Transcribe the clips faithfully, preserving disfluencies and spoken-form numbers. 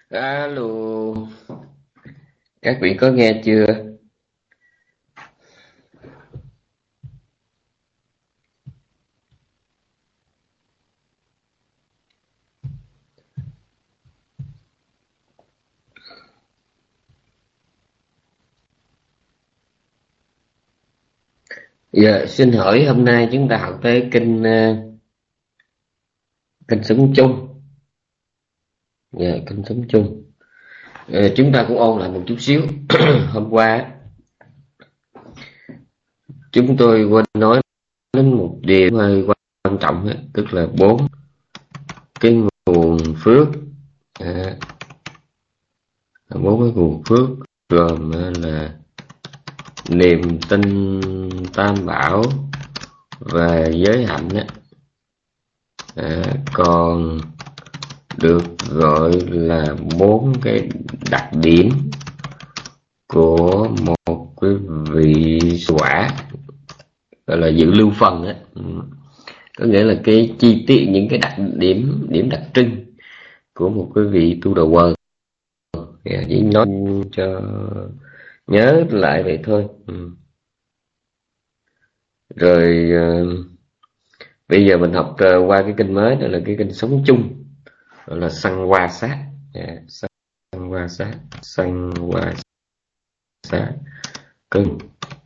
Alo, các vị có nghe chưa? Giờ xin hỏi hôm nay chúng ta học tới kinh ờ, kinh sống chung. Dạ, kinh sống chung. Ờ, chúng ta cũng ôn lại một chút xíu. Hôm qua chúng tôi quên nói đến một điều hơi quan trọng á, tức là bốn cái nguồn phước. À, bốn cái nguồn phước gồm là niềm tin tam bảo và giới hạnh á. À, còn được gọi là bốn cái đặc điểm của một cái vị quả, gọi là dự lưu phần á. Có nghĩa là cái chi tiết, những cái đặc điểm điểm đặc trưng của một cái vị tu đầu quần. Chỉ nói cho nhớ lại vậy thôi. Rồi bây giờ mình học qua cái kinh mới, đó là cái kinh sống chung, gọi là sanh hoa sát. Yeah, sanh hoa sát, sanh hoa sát cưng.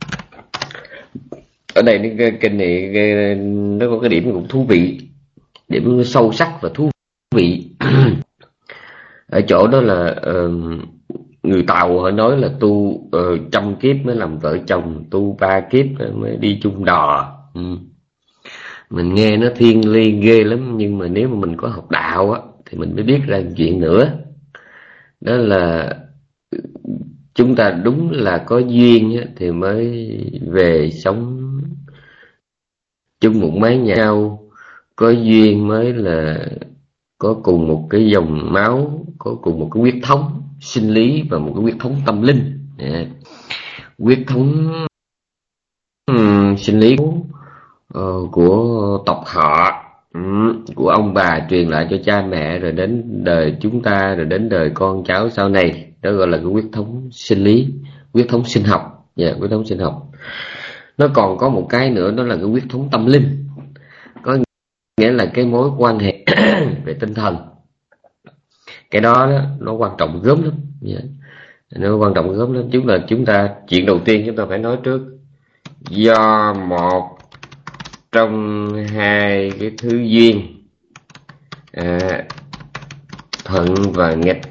Ở đây cái kinh này nó có cái điểm cũng thú vị, điểm sâu sắc và thú vị. Ở chỗ đó là uh, người Tàu họ nói là tu uh, trăm kiếp mới làm vợ chồng, tu ba kiếp mới đi chung đò. Ừ. Mình nghe nó thiêng liêng ghê lắm, nhưng mà nếu mà mình có học đạo á thì mình mới biết ra chuyện nữa. Đó là chúng ta đúng là có duyên á, thì mới về sống chung một mái nhà nhau. Có duyên mới là có cùng một cái dòng máu, có cùng một cái huyết thống sinh lý và một cái huyết thống tâm linh. Yeah. Huyết thống um, sinh lý uh, của tộc họ, um, của ông bà truyền lại cho cha mẹ, rồi đến đời chúng ta, rồi đến đời con cháu sau này. Đó gọi là cái huyết thống sinh lý, huyết thống sinh học. Yeah, huyết thống sinh học. Nó còn có một cái nữa, đó là cái huyết thống tâm linh, có nghĩa là cái mối quan hệ về tinh thần. Cái đó, đó nó quan trọng gớm lắm. Yeah. Nó quan trọng gớm lắm. Chúng là chúng ta chuyện đầu tiên chúng ta phải nói trước, do một trong hai cái thứ duyên, à, thuận và nghịch,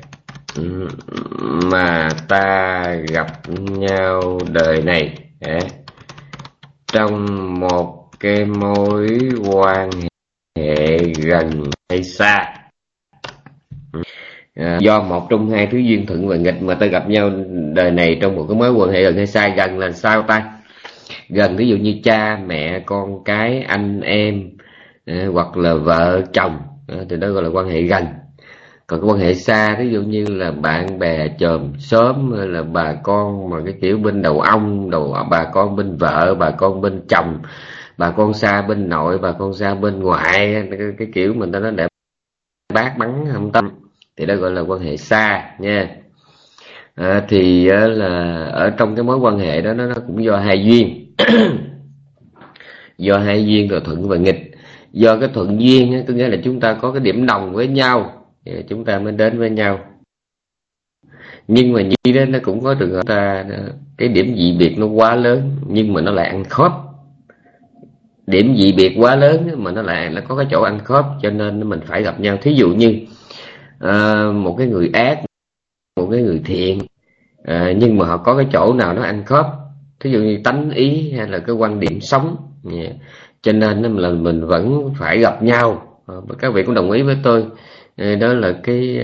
mà ta gặp nhau đời này, à, trong một cái mối quan hệ gần hay xa. À, do một trong hai thứ duyên thuận và nghịch mà ta gặp nhau đời này trong một cái mối quan hệ gần hay xa. Gần là sao ta? Gần ví dụ như cha mẹ, con cái, anh em, à, hoặc là vợ chồng, à, thì đó gọi là quan hệ gần. Còn cái quan hệ xa, ví dụ như là bạn bè chòm xóm, hay là bà con mà cái kiểu bên đầu ông, đầu bà con bên vợ, bà con bên chồng, bà con xa bên nội, bà con xa bên ngoại, cái, cái kiểu mình ta nói để bác bắn không tâm, thì đó gọi là quan hệ xa nha. À, thì là ở trong cái mối quan hệ đó, nó, nó cũng do hai duyên. Do hai duyên rồi thuận và nghịch. Do cái thuận duyên có nghĩa là chúng ta có cái điểm đồng với nhau, chúng ta mới đến với nhau. Nhưng mà như đó nó cũng có trường hợp ta cái điểm dị biệt nó quá lớn, nhưng mà nó lại ăn khớp. Điểm dị biệt quá lớn mà nó lại nó có cái chỗ ăn khớp, cho nên mình phải gặp nhau. Thí dụ như à, một cái người ác, một cái người thiện, à, nhưng mà họ có cái chỗ nào nó ăn khớp, thí dụ như tánh ý hay là cái quan điểm sống. Yeah. Cho nên là mình vẫn phải gặp nhau. À, các vị cũng đồng ý với tôi, à, đó là cái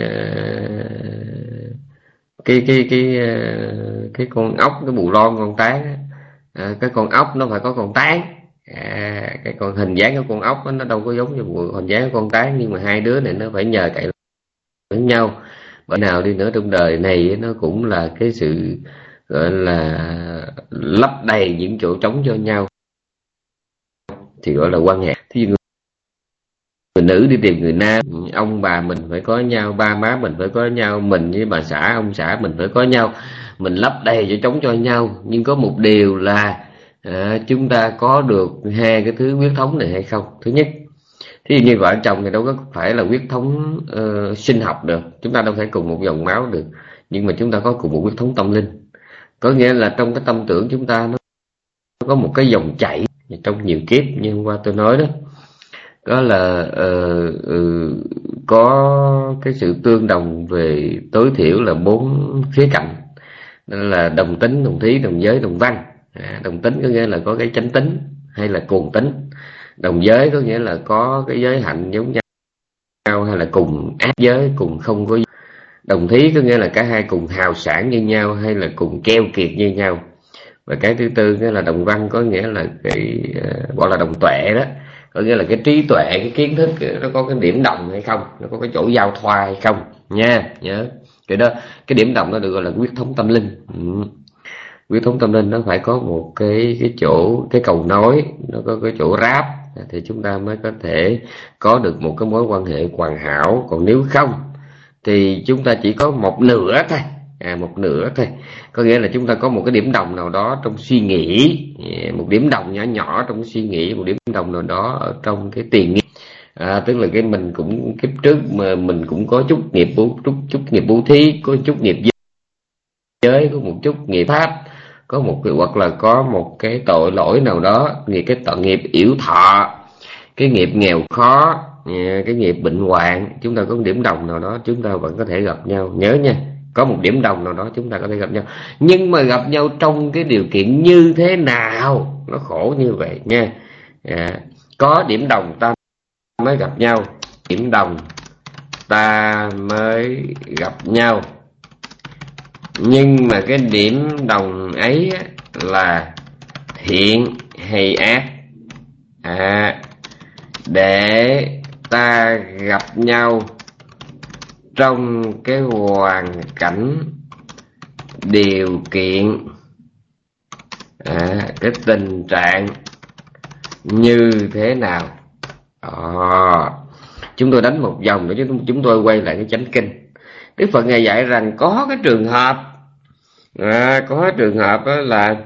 cái cái cái cái con ốc, cái bù lon con tán. À, cái con ốc nó phải có con tán. À, cái con hình dáng của con ốc đó, nó đâu có giống như hình dáng của con tán, nhưng mà hai đứa này nó phải nhờ cậy lẫn nhau. Bởi nào đi nữa trong đời này nó cũng là cái sự gọi là lấp đầy những chỗ trống cho nhau, thì gọi là quan hệ. Thí dụ người nữ đi tìm người nam, ông bà mình phải có nhau, ba má mình phải có nhau, mình với bà xã ông xã mình phải có nhau, mình lấp đầy chỗ trống cho nhau. Nhưng có một điều là à, chúng ta có được hai cái thứ huyết thống này hay không. Thứ nhất, thí dụ như vợ chồng thì đâu có phải là huyết thống uh, sinh học được, chúng ta đâu thể cùng một dòng máu được, nhưng mà chúng ta có cùng một huyết thống tâm linh. Có nghĩa là trong cái tâm tưởng chúng ta nó có một cái dòng chảy trong nhiều kiếp, như hôm qua tôi nói đó, đó là uh, uh, có cái sự tương đồng về tối thiểu là bốn khía cạnh. Đó là đồng tính, đồng thí, đồng giới, đồng văn. À, đồng tính có nghĩa là có cái chánh tính hay là cuồng tính. Đồng giới có nghĩa là có cái giới hạnh giống nhau hay là cùng ác giới, cùng không có. Đồng thí có nghĩa là cả hai cùng hào sản như nhau hay là cùng keo kiệt như nhau. Và cái thứ tư nghĩa là đồng văn, có nghĩa là cái uh, gọi là đồng tuệ đó, có nghĩa là cái trí tuệ, cái kiến thức nó có cái điểm đồng hay không, nó có cái chỗ giao thoa hay không nha. Nhớ cái đó, cái điểm đồng nó được gọi là huyết thống tâm linh. Ừ. Huyết thống tâm linh nó phải có một cái cái chỗ, cái cầu nối, nó có cái chỗ ráp thì chúng ta mới có thể có được một cái mối quan hệ hoàn hảo. Còn nếu không thì chúng ta chỉ có một nửa thôi, à một nửa thôi. Có nghĩa là chúng ta có một cái điểm đồng nào đó trong suy nghĩ, một điểm đồng nhỏ nhỏ trong suy nghĩ, một điểm đồng nào đó ở trong cái tiền nghiệp. À, tức là cái mình cũng kiếp trước mà mình cũng có chút nghiệp bố, chút chút nghiệp bố thí, có chút nghiệp giới, có một chút nghiệp pháp, có một cái, hoặc là có một cái tội lỗi nào đó, nghiệp cái tội nghiệp yểu thọ, cái nghiệp nghèo khó, cái nghiệp bệnh hoạn. Chúng ta có một điểm đồng nào đó chúng ta vẫn có thể gặp nhau. Nhớ nha, có một điểm đồng nào đó chúng ta có thể gặp nhau, nhưng mà gặp nhau trong cái điều kiện như thế nào, nó khổ như vậy nha. À, có điểm đồng ta mới gặp nhau, điểm đồng ta mới gặp nhau, nhưng mà cái điểm đồng ấy là thiện hay ác. À, để ta gặp nhau trong cái hoàn cảnh, điều kiện, à, cái tình trạng như thế nào. À, chúng tôi đánh một vòng để chúng tôi quay lại cái chánh kinh. Đức Phật Ngài dạy rằng có cái trường hợp, à, có trường hợp đó là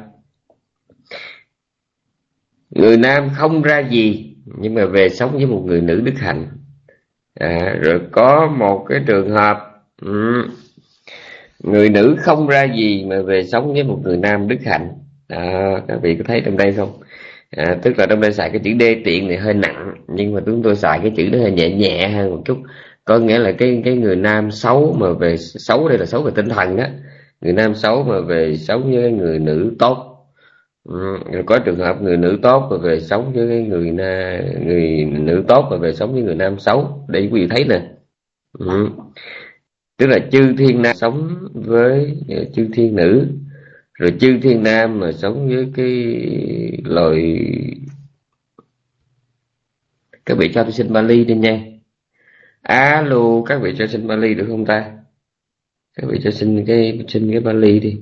người nam không ra gì nhưng mà về sống với một người nữ đức hạnh. À, rồi có một cái trường hợp ừ, người nữ không ra gì mà về sống với một người nam đức hạnh. À, các vị có thấy trong đây không? À, tức là trong đây xài cái chữ đê tiện này hơi nặng, nhưng mà chúng tôi xài cái chữ đó hơi nhẹ nhẹ hơn một chút. Có nghĩa là cái cái người nam xấu mà về xấu, đây là xấu về tinh thần đó. Người nam xấu mà về sống với người nữ tốt. Ừ, có trường hợp người nữ tốt mà về sống với người na, người nữ tốt mà về sống với người nam xấu. Đây quý vị thấy nè. Ừ. Tức là chư thiên nam sống với chư thiên nữ, rồi chư thiên nam mà sống với cái loài. Các vị cho tôi xin Bali đi nha. Alo, các vị cho xin Bali được không ta? Các vị cho xin cái xin cái Bali đi.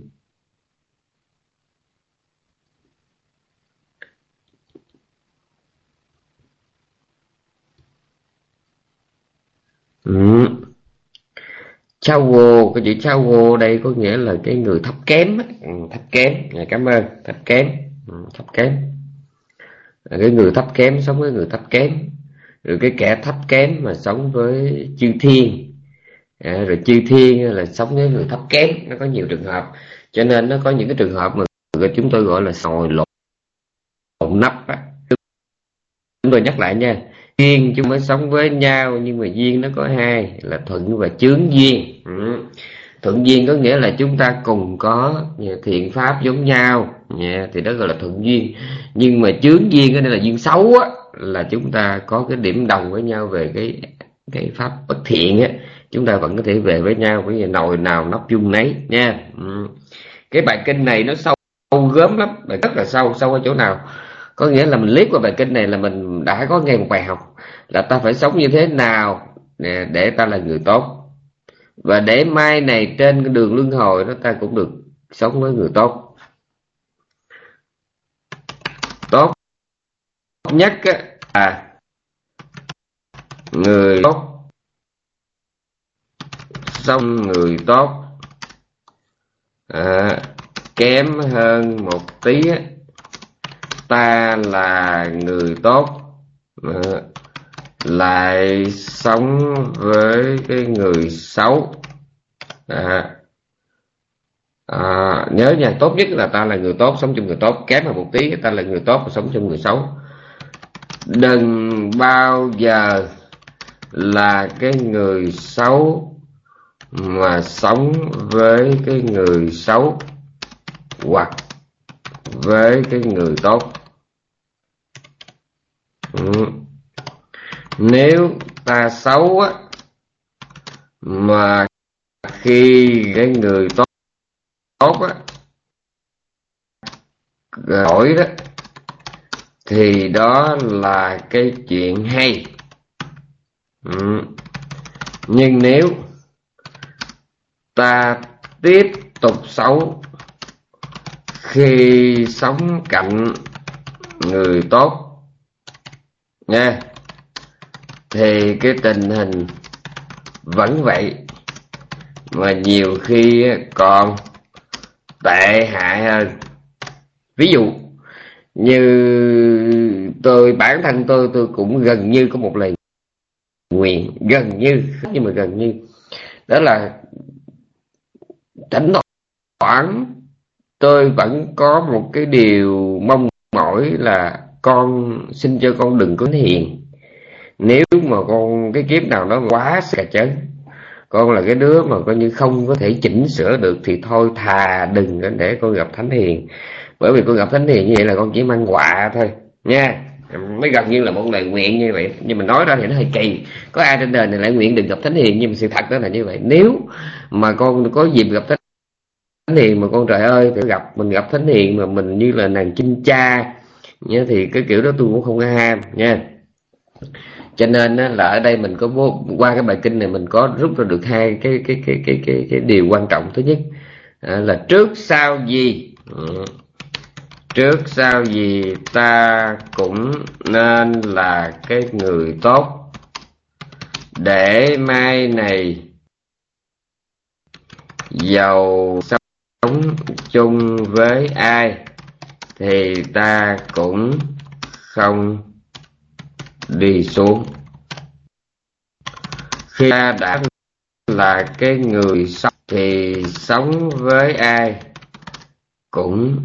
Ừ. Chawo, cái chữ chawo đây có nghĩa là cái người thấp kém. Ừ, thấp kém. À, cảm ơn, thấp kém. Ừ, thấp kém. À, cái người thấp kém sống với người thấp kém, rồi cái kẻ thấp kém mà sống với chư thiên. À, rồi chư thiên là sống với người thấp kém. Nó có nhiều trường hợp, cho nên nó có những cái trường hợp mà chúng tôi gọi là sòi lộn lộn nắp á. Chúng tôi nhắc lại nha, duyên chúng mới sống với nhau, nhưng mà duyên nó có hai là thuận và chướng duyên. Ừ. Thuận duyên có nghĩa là chúng ta cùng có thiện pháp giống nhau, yeah, thì đó gọi là thuận duyên. Nhưng mà chướng duyên cái này là duyên xấu á, là chúng ta có cái điểm đồng với nhau về cái cái pháp bất thiện á, chúng ta vẫn có thể về với nhau, bởi vì nồi nào nắp chung nấy nha. Ừ. Cái bài kinh này nó sâu gớm lắm, rất là sâu. Sâu ở chỗ nào? Có nghĩa là mình liếc qua bài kinh này là mình đã có nghe một bài học là ta phải sống như thế nào để, để ta là người tốt, và để mai này trên cái đường luân hồi đó ta cũng được sống với người tốt. Tốt nhất á, à người tốt sống người tốt à, kém hơn một tí ta là người tốt à, lại sống với cái người xấu à, à, nhớ nha, tốt nhất là ta là người tốt sống chung người tốt, kém hơn một tí ta là người tốt và sống chung người xấu. Đừng bao giờ là cái người xấu mà sống với cái người xấu hoặc với cái người tốt. ừ. Nếu ta xấu á mà khi cái người tốt tốt á đổi đó thì đó là cái chuyện hay. ừ. Nhưng nếu ta tiếp tục xấu khi sống cạnh người tốt nha, thì cái tình hình vẫn vậy mà nhiều khi còn tệ hại hơn. Ví dụ như tôi, bản thân tôi tôi cũng gần như có một lời nguyện, gần như nhưng mà gần như đó là thỉnh thoảng tôi vẫn có một cái điều mong mỏi là con xin cho con đừng có hiền. Nếu mà con cái kiếp nào nó quá cà chớn, con là cái đứa mà coi như không có thể chỉnh sửa được thì thôi thà đừng để con gặp thánh hiền. Bởi vì con gặp thánh hiền như vậy là con chỉ mang họa thôi nha. Mới gần như là một lời nguyện như vậy, nhưng mà nói ra thì nó hơi kỳ. Có ai trên đời này lại nguyện đừng gặp thánh hiền, nhưng mà sự thật đó là như vậy. Nếu mà con có dịp gặp thánh hiền mà con trời ơi thì gặp mình gặp thánh hiền mà mình như là nàng chinh cha nha, thì cái kiểu đó tôi cũng không có ham nha. Cho nên là ở đây mình có qua cái bài kinh này mình có rút ra được hai cái cái cái cái cái cái điều quan trọng. Thứ nhất là trước sau gì trước sau gì ta cũng nên là cái người tốt, để mai này giàu sống chung với ai thì ta cũng không đi xuống. Khi ta đã là cái người sống thì sống với ai cũng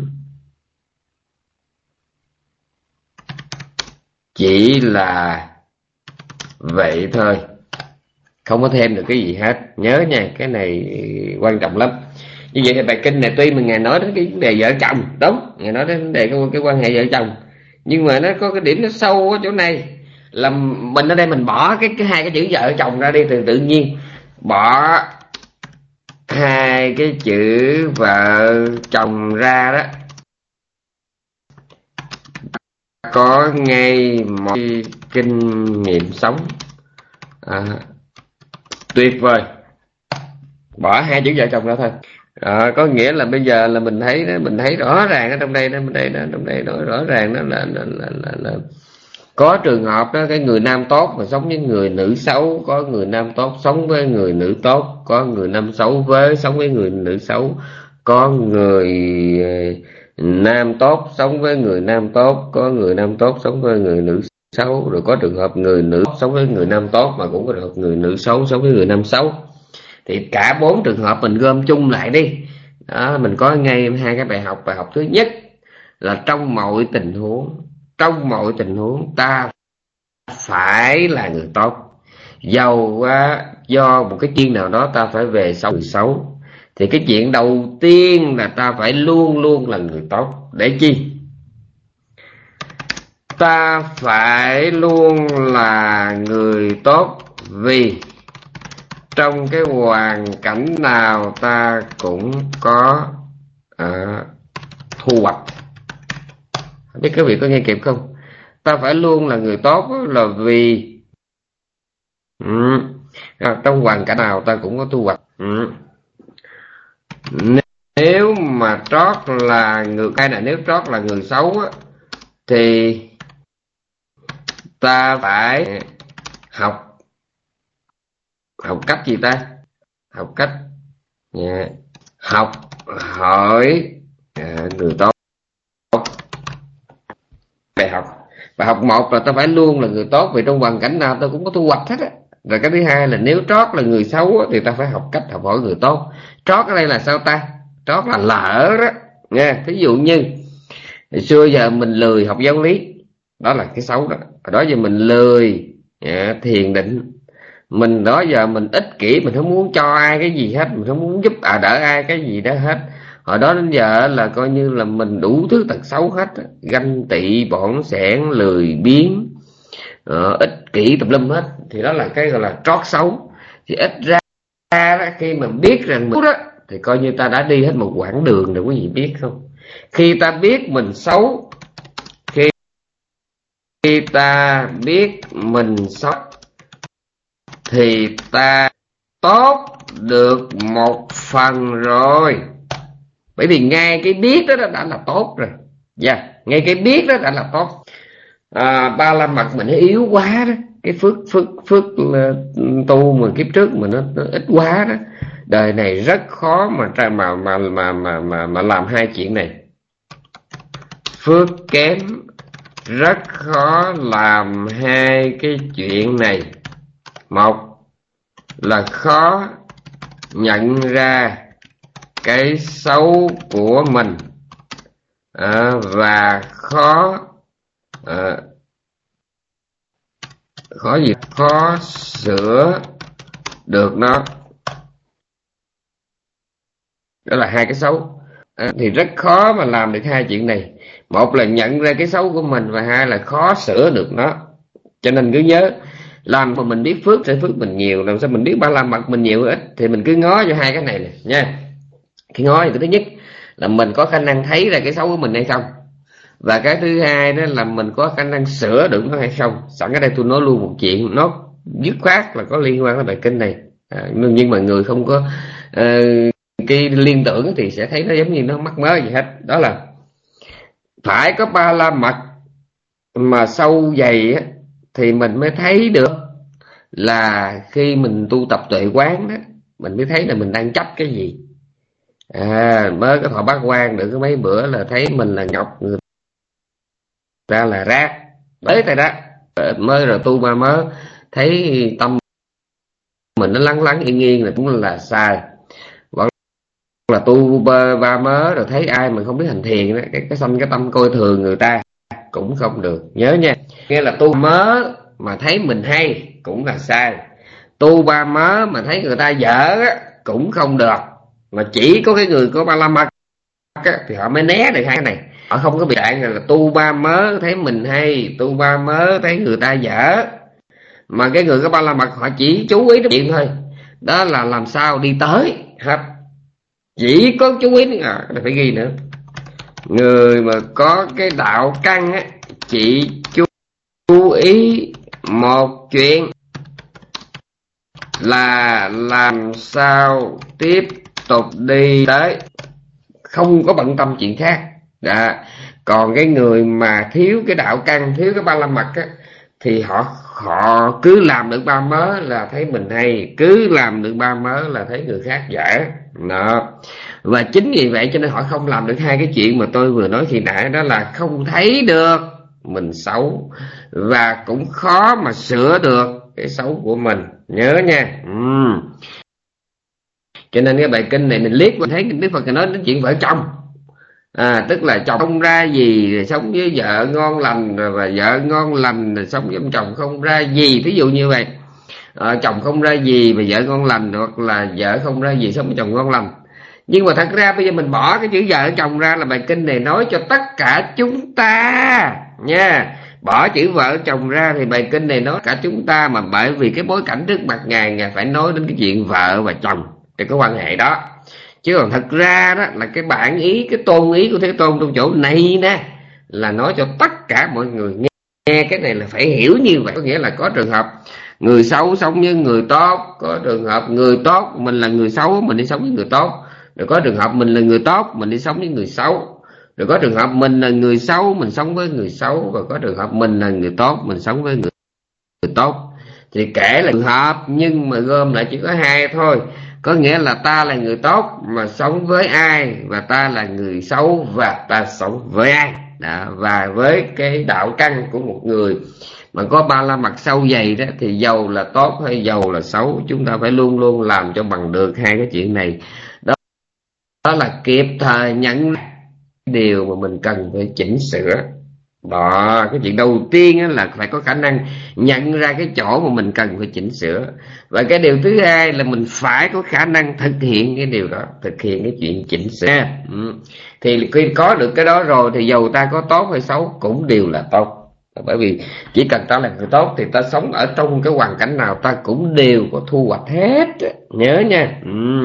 chỉ là vậy thôi, không có thêm được cái gì hết. Nhớ nha, cái này quan trọng lắm. Như vậy thì bài kinh này tuy mình ngài nói đến cái vấn đề vợ chồng, đúng, ngài nói đến vấn đề cái, cái quan hệ vợ chồng, nhưng mà nó có cái điểm nó sâu ở chỗ này là mình ở đây mình bỏ cái, cái hai cái chữ vợ chồng ra đi, thì tự nhiên bỏ hai cái chữ vợ chồng ra đó, có ngay một kinh nghiệm sống à, tuyệt vời. Bỏ hai chữ vợ chồng ra thôi. À, có nghĩa là bây giờ là mình thấy đó, mình thấy rõ ràng ở trong đây đó, trong đây đó, trong đây đó rõ ràng đó là, là, là, là, là có trường hợp đó, cái người nam tốt mà sống với người nữ xấu, có người nam tốt sống với người nữ tốt, có người nam xấu với sống với người nữ xấu, có người nam tốt sống với người nam tốt, có người nam tốt sống với người nữ xấu, rồi có trường hợp người nữ sống với người nam tốt mà cũng có trường hợp người nữ xấu sống với người nam xấu. Thì cả bốn trường hợp mình gom chung lại đi đó, mình có ngay hai cái bài học. Bài học thứ nhất là trong mọi tình huống, trong mọi tình huống ta phải là người tốt, dầu á, do một cái chuyện nào đó ta phải về sau người xấu, thì cái chuyện đầu tiên là ta phải luôn luôn là người tốt. Để chi? Ta phải luôn là người tốt vì trong cái hoàn cảnh nào ta cũng có à, thu hoạch. Biết các vị có nghe kịp không? Ta phải luôn là người tốt là vì ừ, trong hoàn cảnh nào ta cũng có thu hoạch. ừ. Nếu mà trót là người ai là nếu trót là người xấu á, thì ta phải học Học cách gì ta? Học cách yeah. Học hỏi à, người tốt. Bài học bài học một là ta phải luôn là người tốt, vì trong hoàn cảnh nào ta cũng có thu hoạch hết á. Rồi cái thứ hai là nếu trót là người xấu á, thì ta phải học cách học hỏi người tốt. Trót ở đây là sao ta? Trót là lỡ đó nha. Thí dụ như hồi xưa giờ mình lười học giáo lý, đó là cái xấu đó. Hồi đó giờ mình lười à, thiền định, mình đó giờ mình ích kỷ, mình không muốn cho ai cái gì hết, mình không muốn giúp à đỡ ai cái gì đó hết. Hồi đó đến giờ là coi như là mình đủ thứ tật xấu hết, ganh tị, bỏn sẻn, lười biếng, uh, ích kỷ tùm lum hết. Thì đó là cái gọi là trót xấu. Thì ít ra đó, khi mà biết rằng mình đó, thì coi như ta đã đi hết một quãng đường rồi, quý vị biết không? Khi ta biết mình xấu, khi, khi ta biết mình xấu thì ta tốt được một phần rồi. Bởi vì ngay cái biết đó đã là tốt rồi. Dạ, yeah, ngay cái biết đó đã là tốt. À, ba la mật mình nó yếu quá đó, cái phước phước phước tu mà kiếp trước mà nó, nó ít quá đó. Đời này rất khó mà mà mà mà mà mà, mà làm hai chuyện này. Phước kém rất khó làm hai cái chuyện này. Một là khó nhận ra cái xấu của mình à, và khó à, khó gì khó sửa được nó. Đó là hai cái xấu à, thì rất khó mà làm được hai chuyện này. Một là nhận ra cái xấu của mình, và hai là khó sửa được nó. Cho nên cứ nhớ, làm mà mình biết phước sẽ phước mình nhiều, làm sao mình biết ba la mật mình nhiều ít, thì mình cứ ngó cho hai cái này này nha. Cái ngó thì cái thứ nhất là mình có khả năng thấy ra cái xấu của mình hay không, và cái thứ hai đó là mình có khả năng sửa được nó hay không. Sẵn ở đây tôi nói luôn một chuyện nó dứt khoát là có liên quan đến bài kinh này à, nhưng mà người không có uh, cái liên tưởng thì sẽ thấy nó giống như nó mắc mớ gì hết. Đó là phải có ba la mật mà sâu dày á, thì mình mới thấy được là khi mình tu tập tuệ quán đó, mình mới thấy là mình đang chấp cái gì. À, mới có thọ bát quan được có mấy bữa là thấy mình là ngọc, người ta là rác, tới tay đó. Mới rồi tu ba mớ thấy tâm mình nó lắng lắng yên yên là cũng là sai. Hoặc là tu ba, ba mớ rồi thấy ai mà không biết hành thiền đó, cái cái sanh cái tâm coi thường người ta cũng không được. Nhớ nha, nghe là tu mớ mà thấy mình hay cũng là sai. Tu ba mớ mà thấy người ta dở á, cũng không được. Mà chỉ có cái người có ba la mật thì họ mới né được hai cái này. Họ không có bị đoạn là tu ba mớ thấy mình hay, tu ba mớ thấy người ta dở. Mà cái người có ba la mật họ chỉ chú ý đến chuyện thôi, đó là làm sao đi tới hết. Chỉ có chú ý à, phải ghi nữa. Người mà có cái đạo căn á, chỉ chú ý một chuyện là làm sao tiếp tục đi tới, không có bận tâm chuyện khác. Đó. Còn cái người mà thiếu cái đạo căn, thiếu cái ba la mật á, thì họ họ cứ làm được ba mớ là thấy mình hay, cứ làm được ba mớ là thấy người khác dở. Đó. Và chính vì vậy cho nên họ không làm được hai cái chuyện mà tôi vừa nói khi nãy, đó là không thấy được mình xấu và cũng khó mà sửa được cái xấu của mình. Nhớ nha. Ừ. Cho nên cái bài kinh này mình liếc mình thấy Đức Phật nói đến chuyện vợ chồng. À, tức là chồng không ra gì rồi sống với vợ ngon lành, rồi và vợ ngon lành rồi sống với ông chồng không ra gì. Thí dụ như vậy, à, chồng không ra gì và vợ ngon lành, hoặc là vợ không ra gì sống với chồng ngon lành. Nhưng mà thật ra bây giờ mình bỏ cái chữ vợ chồng ra là bài kinh này nói cho tất cả chúng ta nha. Bỏ chữ vợ chồng ra thì bài kinh này nói cả chúng ta, mà bởi vì cái bối cảnh trước mặt Ngài, Ngài phải nói đến cái chuyện vợ và chồng, cái cái quan hệ đó. Chứ còn thật ra đó là cái bản ý, cái tôn ý của Thế Tôn trong chỗ này nè, là nói cho tất cả mọi người nghe. Nghe cái này là phải hiểu như vậy. Có nghĩa là có trường hợp người xấu sống với người tốt, có trường hợp người tốt, mình là người xấu mình đi sống với người tốt, rồi có trường hợp mình là người tốt mình đi sống với người xấu, rồi có trường hợp mình là người xấu mình sống với người xấu, và có trường hợp mình là người tốt mình sống với người, người tốt. thì kể là trường hợp nhưng mà gom lại chỉ có hai thôi. Có nghĩa là ta là người tốt mà sống với ai, và ta là người xấu và ta sống với ai. Đó. Và với cái đạo căn của một người mà có ba la mặt sâu dày đó, thì giàu là tốt hay giàu là xấu, chúng ta phải luôn luôn làm cho bằng được hai cái chuyện này. Đó, đó là kịp thời nhận điều mà mình cần phải chỉnh sửa. Đó, cái chuyện đầu tiên là phải có khả năng nhận ra cái chỗ mà mình cần phải chỉnh sửa. Và cái điều thứ hai là mình phải có khả năng thực hiện cái điều đó, thực hiện cái chuyện chỉnh sửa. Ừ. Thì khi có được cái đó rồi thì dầu ta có tốt hay xấu cũng đều là tốt. Bởi vì chỉ cần ta là người tốt thì ta sống ở trong cái hoàn cảnh nào ta cũng đều có thu hoạch hết. Nhớ nha. Ừ.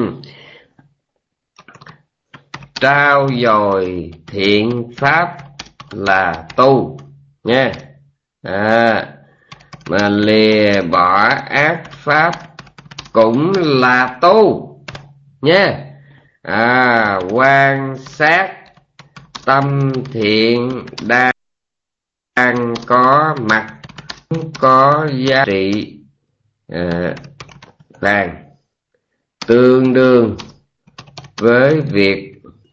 Trao dồi thiện pháp là tu nha. À, mà lìa bỏ ác pháp cũng là tu nha. À, quan sát tâm thiện đang có mặt có giá trị à, vàng tương đương với việc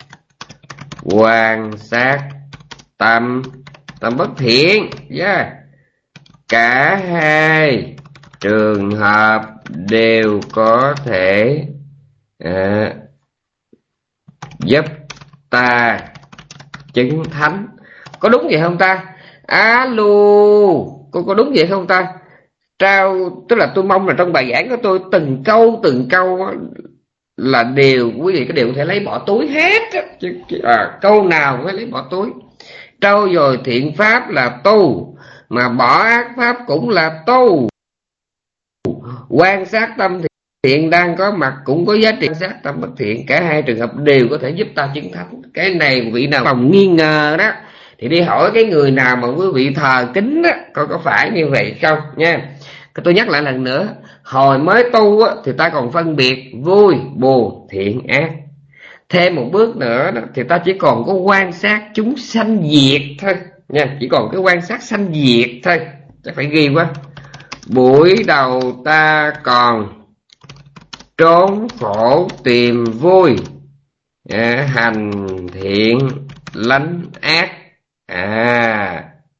quan sát tâm tâm bất thiện. Yeah. Cả hai trường hợp đều có thể à, giúp ta chứng thánh. Có đúng vậy không ta? Alo, có, có đúng vậy không ta? Trao, tức là tôi mong là trong bài giảng của tôi từng câu từng câu là đều quý vị có đều có thể lấy bỏ túi hết chứ, à, câu nào cũng phải lấy bỏ túi. Trau dồi thiện pháp là tu, mà bỏ ác pháp cũng là tu. Quan sát tâm thiện đang có mặt cũng có giá trị. Quan sát tâm bất thiện, cả hai trường hợp đều có thể giúp ta chứng thánh. Cái này vị nào lòng nghi ngờ đó thì đi hỏi cái người nào mà quý vị thờ kính đó, coi có phải như vậy không nha. Tôi nhắc lại lần nữa, hồi mới tu á, thì ta còn phân biệt vui, buồn, thiện, ác. Thêm một bước nữa đó, thì ta chỉ còn có quan sát chúng sanh diệt thôi nha, chỉ còn cái quan sát sanh diệt thôi. Chắc phải ghi quá. Buổi đầu ta còn trốn khổ tìm vui, à, hành thiện lánh ác. À,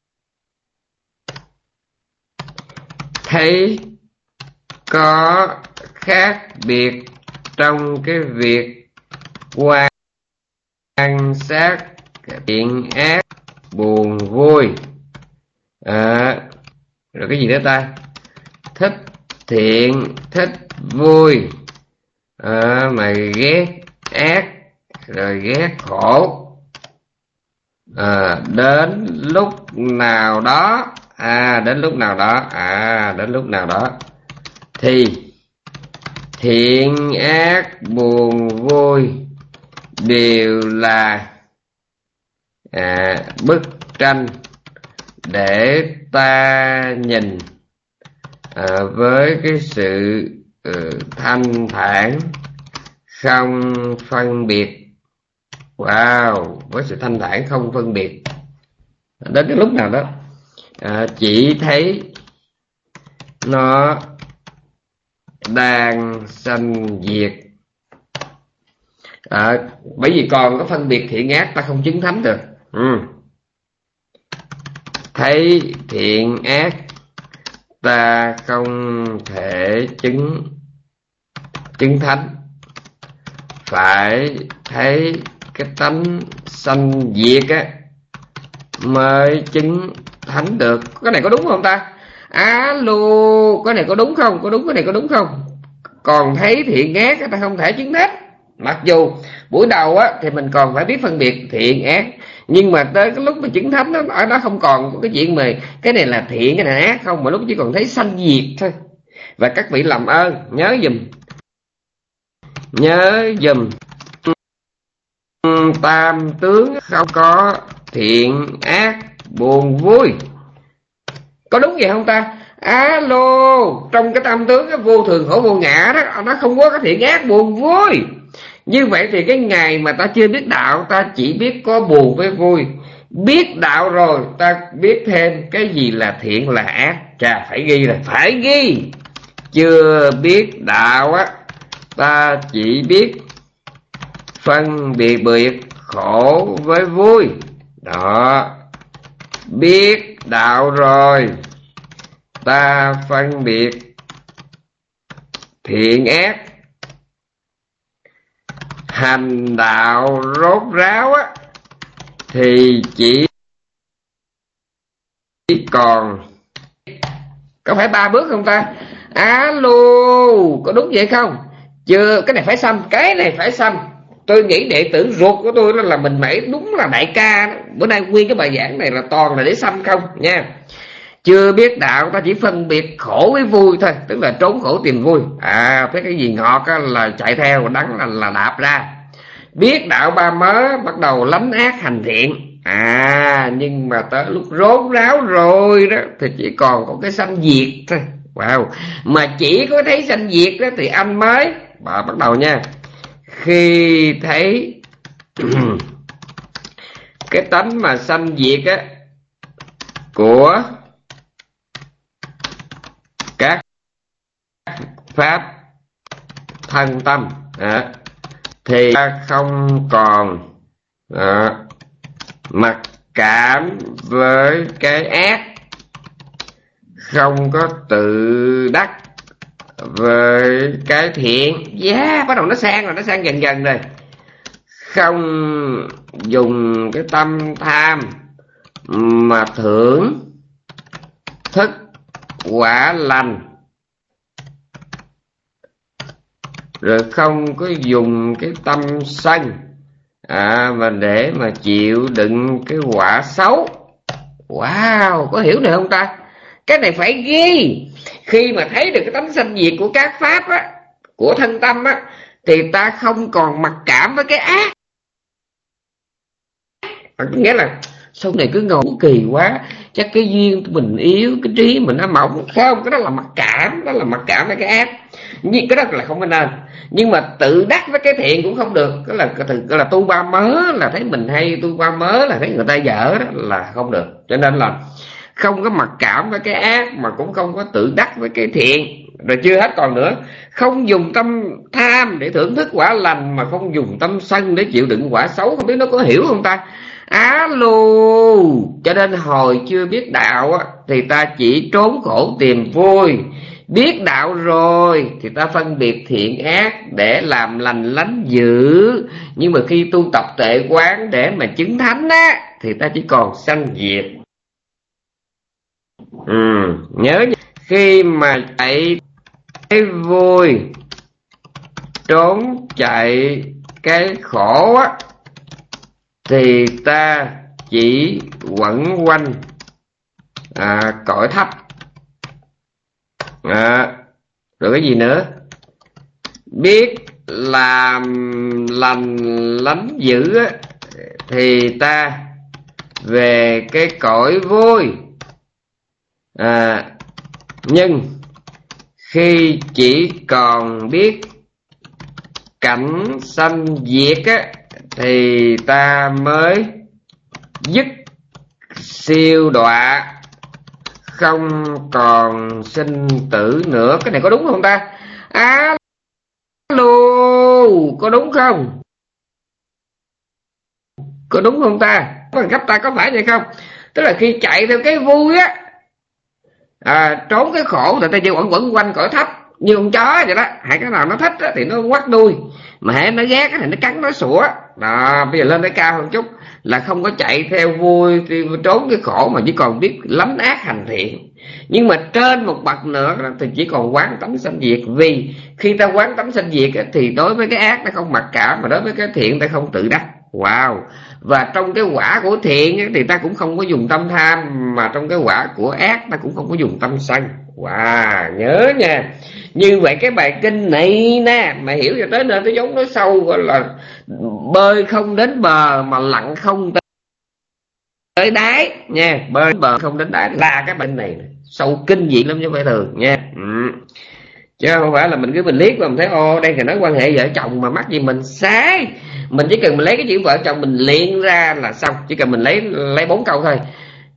thấy có khác biệt trong cái việc quan sát thiện ác, buồn vui. À, rồi cái gì nữa ta? Thích thiện, thích vui, à, mà ghét ác, rồi ghét khổ. À, đến lúc nào đó, à đến lúc nào đó, à đến lúc nào đó thì thiện ác buồn vui đều là à, bức tranh để ta nhìn à, với cái sự uh, thanh thản không phân biệt. Wow, với sự thanh thản không phân biệt. Đến cái lúc nào đó à, chỉ thấy nó đang sanh diệt. À, bởi vì còn có phân biệt thiện ác ta không chứng thánh được. Ừ. Thấy thiện ác ta không thể chứng chứng thánh, phải thấy cái tánh sanh diệt á mới chứng thánh được. Cái này có đúng không ta? Alo, cái này có đúng không? Có đúng cái này có đúng không? Còn thấy thiện ác ta không thể chứng thánh. Mặc dù buổi đầu á thì mình còn phải biết phân biệt thiện ác, nhưng mà tới cái lúc mà chứng thánh đó, ở đó không còn có cái chuyện mà cái này là thiện, cái này là ác không, mà lúc chỉ còn thấy sanh diệt thôi. Và các vị làm ơn nhớ dùm, nhớ dùm tam tướng không có thiện ác buồn vui. Có đúng vậy không ta? Alo, trong cái tam tướng cái vô thường khổ vô ngã đó, nó không có cái thiện ác buồn vui. Như vậy thì cái ngày mà ta chưa biết đạo, ta chỉ biết có buồn với vui. Biết đạo rồi ta biết thêm cái gì là thiện là ác. Chà, phải ghi rồi, phải ghi. Chưa biết đạo á, ta chỉ biết phân biệt biệt khổ với vui. Đó, biết đạo rồi, ta phân biệt thiện ác. Hành đạo rốt ráo á, thì chỉ còn, có phải ba bước không ta? Alo, có đúng vậy không? Chưa, cái này phải xăm, cái này phải xăm. Tôi nghĩ đệ tử ruột của tôi đó là mình Mẩy, đúng là đại ca đó. Bữa nay nguyên cái bài giảng này là toàn là để xăm không nha. Chưa biết đạo, ta chỉ phân biệt khổ với vui thôi, tức là trốn khổ tìm vui. À, thấy cái gì ngọt á, là chạy theo, đắng là, là đạp ra. Biết đạo ba mớ, bắt đầu lánh ác hành thiện. À, nhưng mà tới lúc rốt ráo rồi đó thì chỉ còn có cái sanh diệt thôi. Wow, mà chỉ có thấy sanh diệt đó thì anh mới bà bắt đầu nha. Khi thấy cái tánh mà sanh diệt á của các pháp thân tâm à, thì ta không còn à, mặc cảm với cái ác, không có tự đắc với cái thiện. Yeah, bắt đầu nó sang rồi, nó sang dần dần rồi. Không dùng cái tâm tham mà thưởng thức quả lành, rồi không có dùng cái tâm sân à, mà để mà chịu đựng cái quả xấu. Wow, có hiểu được không ta? Cái này phải ghi. Khi mà thấy được cái tánh sanh diệt của các pháp á, của thân tâm á, thì ta không còn mặc cảm với cái ác. Nghĩa là sau này cứ ngồi kỳ quá, chắc cái duyên mình yếu, cái trí mình nó mỏng. Không, cái đó là mặc cảm, đó là mặc cảm với cái ác. Nhưng cái đó là không nên. Nhưng mà tự đắc với cái thiện cũng không được. Cái là, cái là tu ba mớ là thấy mình hay, tu ba mớ là thấy người ta dở, đó là không được. Cho nên là không có mặc cảm với cái ác, mà cũng không có tự đắc với cái thiện. Rồi chưa hết còn nữa, không dùng tâm tham để thưởng thức quả lành, mà không dùng tâm sân để chịu đựng quả xấu. Không biết nó có hiểu không ta? Alo, cho nên hồi chưa biết đạo á, thì ta chỉ trốn khổ tìm vui. Biết đạo rồi thì ta phân biệt thiện ác để làm lành lánh dữ. Nhưng mà khi tu tập tuệ quán để mà chứng thánh á, thì ta chỉ còn sanh diệt. Ừ, nhớ khi mà chạy cái vui, trốn chạy cái khổ á, thì ta chỉ quẩn quanh à, cõi thấp à, rồi cái gì nữa? Biết làm lành lánh dữ á, thì ta về cái cõi vui à, nhưng khi chỉ còn biết cảnh sanh diệt á, thì ta mới dứt siêu đọa, không còn sinh tử nữa. Cái này có đúng không ta? Alo, có đúng không? Có đúng không ta? Bằng cấp ta có phải vậy không? Tức là khi chạy theo cái vui á, à, trốn cái khổ thì ta chỉ quẩn quẩn quanh cõi thấp như con chó vậy đó. Hãy cái nào nó thích á, thì nó quắt đuôi, mà hãy nó ghét thì nó cắn nó sủa. Đó, bây giờ lên tới cao hơn chút là không có chạy theo vui thì trốn cái khổ, mà chỉ còn biết lánh ác hành thiện. Nhưng mà trên một bậc nữa thì chỉ còn quán tánh sanh diệt. Vì khi ta quán tánh sanh diệt thì đối với cái ác ta không mặc cảm, mà đối với cái thiện ta không tự đắc. Wow. Và trong cái quả của thiện thì ta cũng không có dùng tâm tham, mà trong cái quả của ác ta cũng không có dùng tâm sân. Wow, nhớ nha. Như vậy cái bài kinh này nè, mà hiểu cho tới nơi tới giống nó sâu, gọi là bơi không đến bờ mà lặn không tới đáy nha. Bơi đến bờ không đến đáy là cái bệnh này sâu kinh dị lắm chứ không phải thường nha. Ừ. Chứ không phải là mình cứ mình liếc mà mình thấy ô đây thì nói quan hệ vợ chồng mà mắc gì mình sai. Mình chỉ cần mình lấy cái chữ vợ chồng mình liền ra là xong. Chỉ cần mình lấy lấy bốn câu thôi.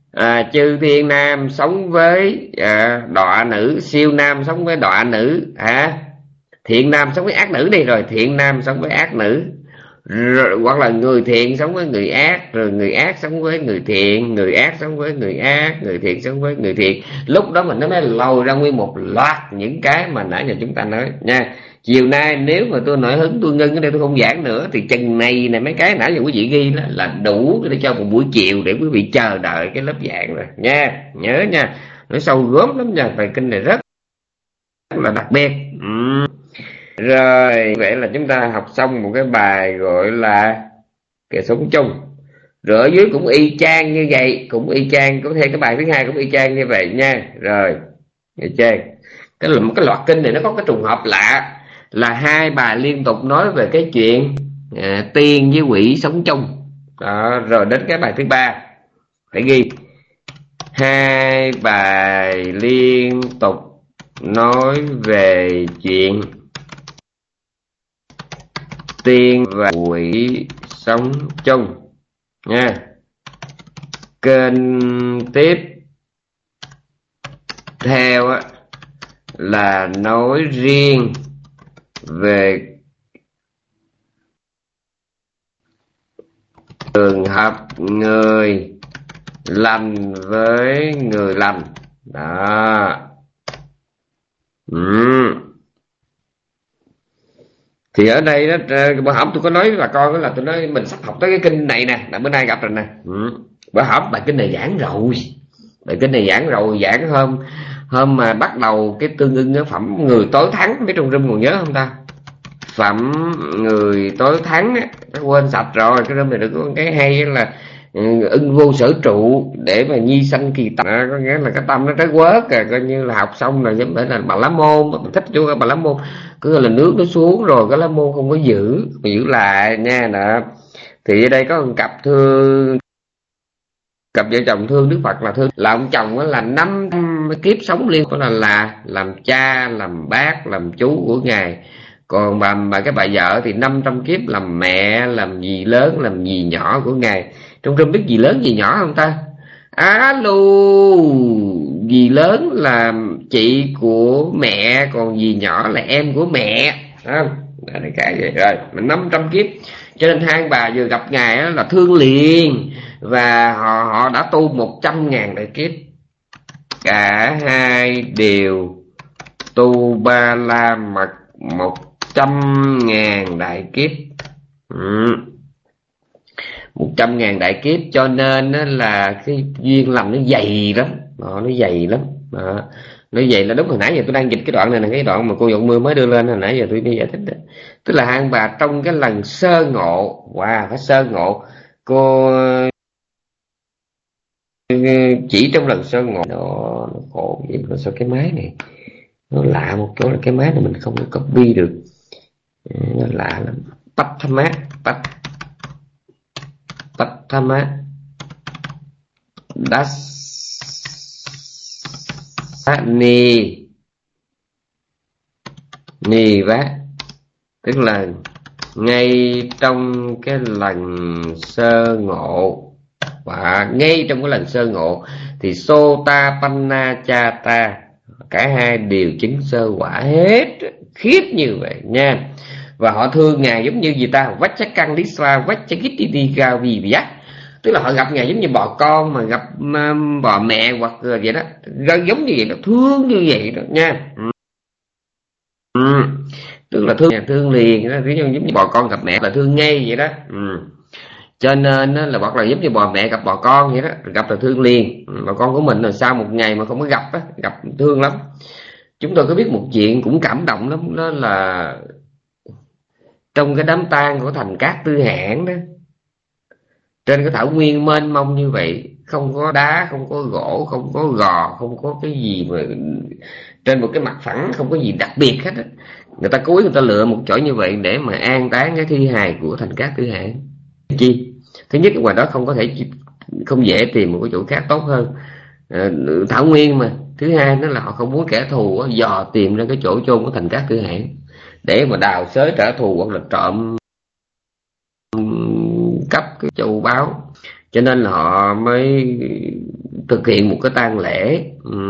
À, chư thiên nam sống với à, đọa nữ, siêu nam sống với đọa nữ, à, thiện nam sống với ác nữ đi, rồi thiện nam sống với ác nữ, rồi, hoặc là người thiện sống với người ác, rồi người ác sống với người thiện, người ác sống với người ác, người thiện sống với người thiện. Lúc đó mình nó mới lôi ra nguyên một loạt những cái mà nãy giờ chúng ta nói nha. Chiều nay nếu mà tôi nổi hứng tôi ngưng ở đây tôi không giảng nữa thì chừng này này mấy cái nãy giờ quý vị ghi đó là đủ để cho một buổi chiều để quý vị chờ đợi cái lớp giảng rồi nha. Nhớ nha, nó sâu gớm lắm nha, bài kinh này rất là đặc biệt. Ừ. Rồi vậy là chúng ta học xong một cái bài gọi là kẻ sống chung. Rồi ở dưới cũng y chang như vậy, cũng y chang, có thêm cái bài thứ hai cũng y chang như vậy nha. Rồi y chang cái một cái loạt kinh này nó có cái trùng hợp lạ là hai bài liên tục nói về cái chuyện à, tiên với quỷ sống chung đó. Rồi đến cái bài thứ ba phải ghi hai bài liên tục nói về chuyện tiên và quỷ sống chung nha. Kênh tiếp theo á, là nói riêng về trường hợp người lành với người lành đó. Ừ. Thì ở đây đó, bữa hổm tôi có nói với bà con đó là tôi nói mình sắp học tới cái kinh này nè, là bữa nay gặp rồi nè. Ừ. Bữa hổm bài kinh này giảng rồi, bài kinh này giảng rồi, giảng hôm hôm mà bắt đầu cái tương ưng cái phẩm người tối thắng, mấy trong room còn nhớ không ta? Phẩm người tối thắng á, quên sạch rồi. Cái room này được có cái hay là ưng vô sở trụ để mà nhi sanh kỳ tâm, à, có nghĩa là cái tâm nó trái quớt à, coi như là học xong là giống như là bà lá môn, mình thích chú bà lá môn, cứ là nước nó xuống rồi cái lá môn không có giữ, mà giữ lại nha đó. Thì ở đây có một cặp thương, cặp vợ chồng thương Đức Phật là thương là ông chồng đó là năm kiếp sống liên có là là làm cha, làm bác, làm chú của ngài. Còn bà, bà cái bà vợ thì năm trăm kiếp làm mẹ, làm dì lớn, làm dì nhỏ của ngài. Trong trong biết dì lớn dì nhỏ không ta? Alo, dì lớn là chị của mẹ, còn dì nhỏ là em của mẹ, không? Đó là cái vậy rồi, năm trăm kiếp. Cho nên hai bà vừa gặp ngài đó là thương liền, và họ họ đã tu một trăm ngàn đại kiếp. Cả hai đều tu ba la mật một trăm ngàn đại kiếp. Ừ. Một trăm ngàn đại kiếp, cho nên là cái duyên lành nó dày lắm, nó dày lắm đó. Nó vậy là đúng. Hồi nãy giờ tôi đang dịch cái đoạn này là cái đoạn mà cô Dọn Mưa mới đưa lên, hồi nãy giờ tôi đi giải thích đó. Tức là hai bà trong cái lần sơ ngộ, wow, phải sơ ngộ. Cô chỉ trong lần sơ ngộ nó, nó khổ vậy mà sao cái máy này nó lạ một chỗ là cái máy này mình không có copy được, nó lạ lắm. Bách tham mát, bách bách tham mát đá ni ni vát, tức là ngay trong cái lần sơ ngộ, và ngay trong cái lần sơ ngộ thì Sota Panna Cha Ta cả hai đều chứng sơ quả hết, khiếp như vậy nha. Và họ thương ngài giống như gì ta, Vachakang Lisva Vachakititi Gaviya, tức là họ gặp ngài giống như bò con mà gặp um, bò mẹ hoặc vậy đó, giống như vậy đó, thương như vậy đó nha. Ừ. Tức là thương thương liền đó, giống như bò con gặp mẹ là thương ngay vậy đó. Ừ. Cho nên là hoặc là giống như bò mẹ gặp bò con vậy đó, gặp là thương liền. Bò con của mình là sau một ngày mà không có gặp á, gặp thương lắm. Chúng tôi có biết một chuyện cũng cảm động lắm, đó là trong cái đám tang của Thành Cát Tư Hãn đó, trên cái thảo nguyên mênh mông như vậy, không có đá, không có gỗ, không có gò, không có cái gì mà trên một cái mặt phẳng, không có gì đặc biệt hết á. Người ta cố ý người ta lựa một chỗ như vậy để mà an táng cái thi hài của Thành Cát Tư Hãn. Chi? Thứ nhất ngoài đó không có thể, không dễ tìm một cái chỗ khác tốt hơn, à, thảo nguyên mà. Thứ hai nó là họ không muốn kẻ thù dò tìm ra cái chỗ chôn của Thành Cát Tư Hãn để mà đào xới trả thù hoặc là trộm cắp cái châu báu. Cho nên là họ mới thực hiện một cái tang lễ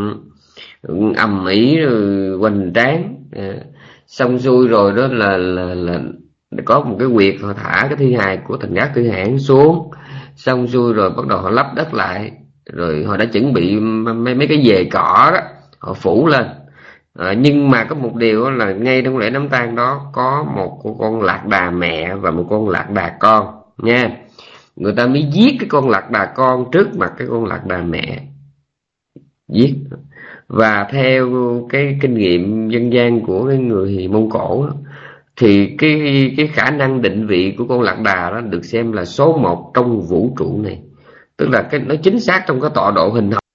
um, ầm ĩ rồi hoành tráng, à, xong xuôi rồi đó là, là là có một cái quyệt họ thả cái thi hài của Thành Giác Tư Hãn xuống, xong xuôi rồi bắt đầu họ lấp đất lại, rồi họ đã chuẩn bị mấy mấy cái dề cỏ đó họ phủ lên. À, nhưng mà có một điều là ngay trong lễ đám tang đó có một con lạc đà mẹ và một con lạc đà con nha. Người ta mới giết cái con lạc đà con trước mặt cái con lạc đà mẹ, giết. Và theo cái kinh nghiệm dân gian của cái người Mông Cổ đó, thì cái cái khả năng định vị của con lạc đà đó được xem là số một trong vũ trụ này, tức là cái nó chính xác trong cái tọa độ hình học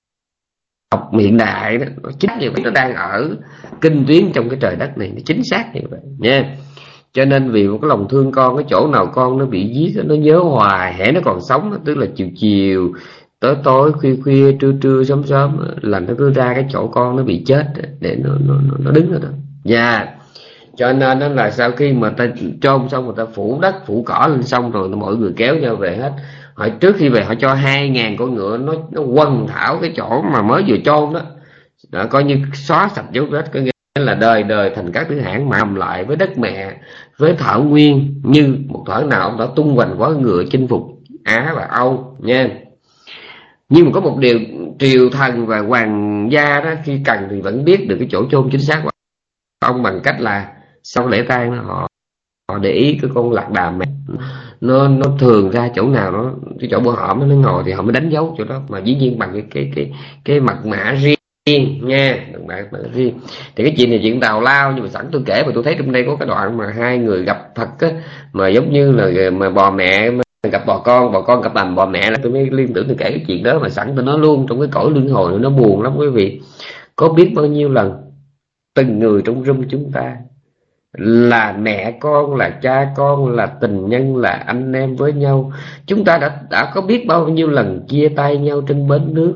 học hiện đại đó, nó chính như vậy, nó đang ở kinh tuyến trong cái trời đất này, nó chính xác như vậy nha. Cho nên vì một cái lòng thương con, cái chỗ nào con nó bị giết nó nhớ hoài, hễ nó còn sống, tức là chiều chiều tối tối khuya khuya trưa trưa sớm sớm là nó cứ ra cái chỗ con nó bị chết để nó nó nó đứng ở đó. Dạ. Yeah. Cho nên đó là sau khi mà ta chôn xong, người ta phủ đất phủ cỏ lên xong rồi mọi người kéo nhau về hết. Họ trước khi về họ cho hai ngàn con ngựa nó nó quần thảo cái chỗ mà mới vừa chôn đó, đó coi như xóa sạch dấu vết, có nghĩa là đời đời Thành Cát Tư Hãn mà nằm lại với đất mẹ, với thảo nguyên như một thuở nào ông đã tung hoành quá ngựa chinh phục Á và Âu nha. Nhưng mà có một điều, triều thần và hoàng gia đó khi cần thì vẫn biết được cái chỗ chôn chính xác của ông bằng cách là sau lễ tang họ họ để ý cái con lạc đà mẹ nó nó thường ra chỗ nào, nó cái chỗ bữa hổm nó ngồi thì họ mới đánh dấu chỗ đó, mà dĩ nhiên bằng cái cái cái cái mật mã riêng nha, mật mã riêng. Thì cái chuyện này chuyện tào lao, nhưng mà sẵn tôi kể mà tôi thấy trong đây có cái đoạn mà hai người gặp thật á, mà giống như là mà bò mẹ gặp bò con, bò con gặp bầm bò mẹ, là tôi mới liên tưởng tôi kể cái chuyện đó. Mà sẵn tôi nói luôn, trong cái cõi luân hồi nó buồn lắm quý vị. Có biết bao nhiêu lần từng người trong room chúng ta là mẹ con, là cha con, là tình nhân, là anh em với nhau, chúng ta đã đã có biết bao nhiêu lần chia tay nhau trên bến nước,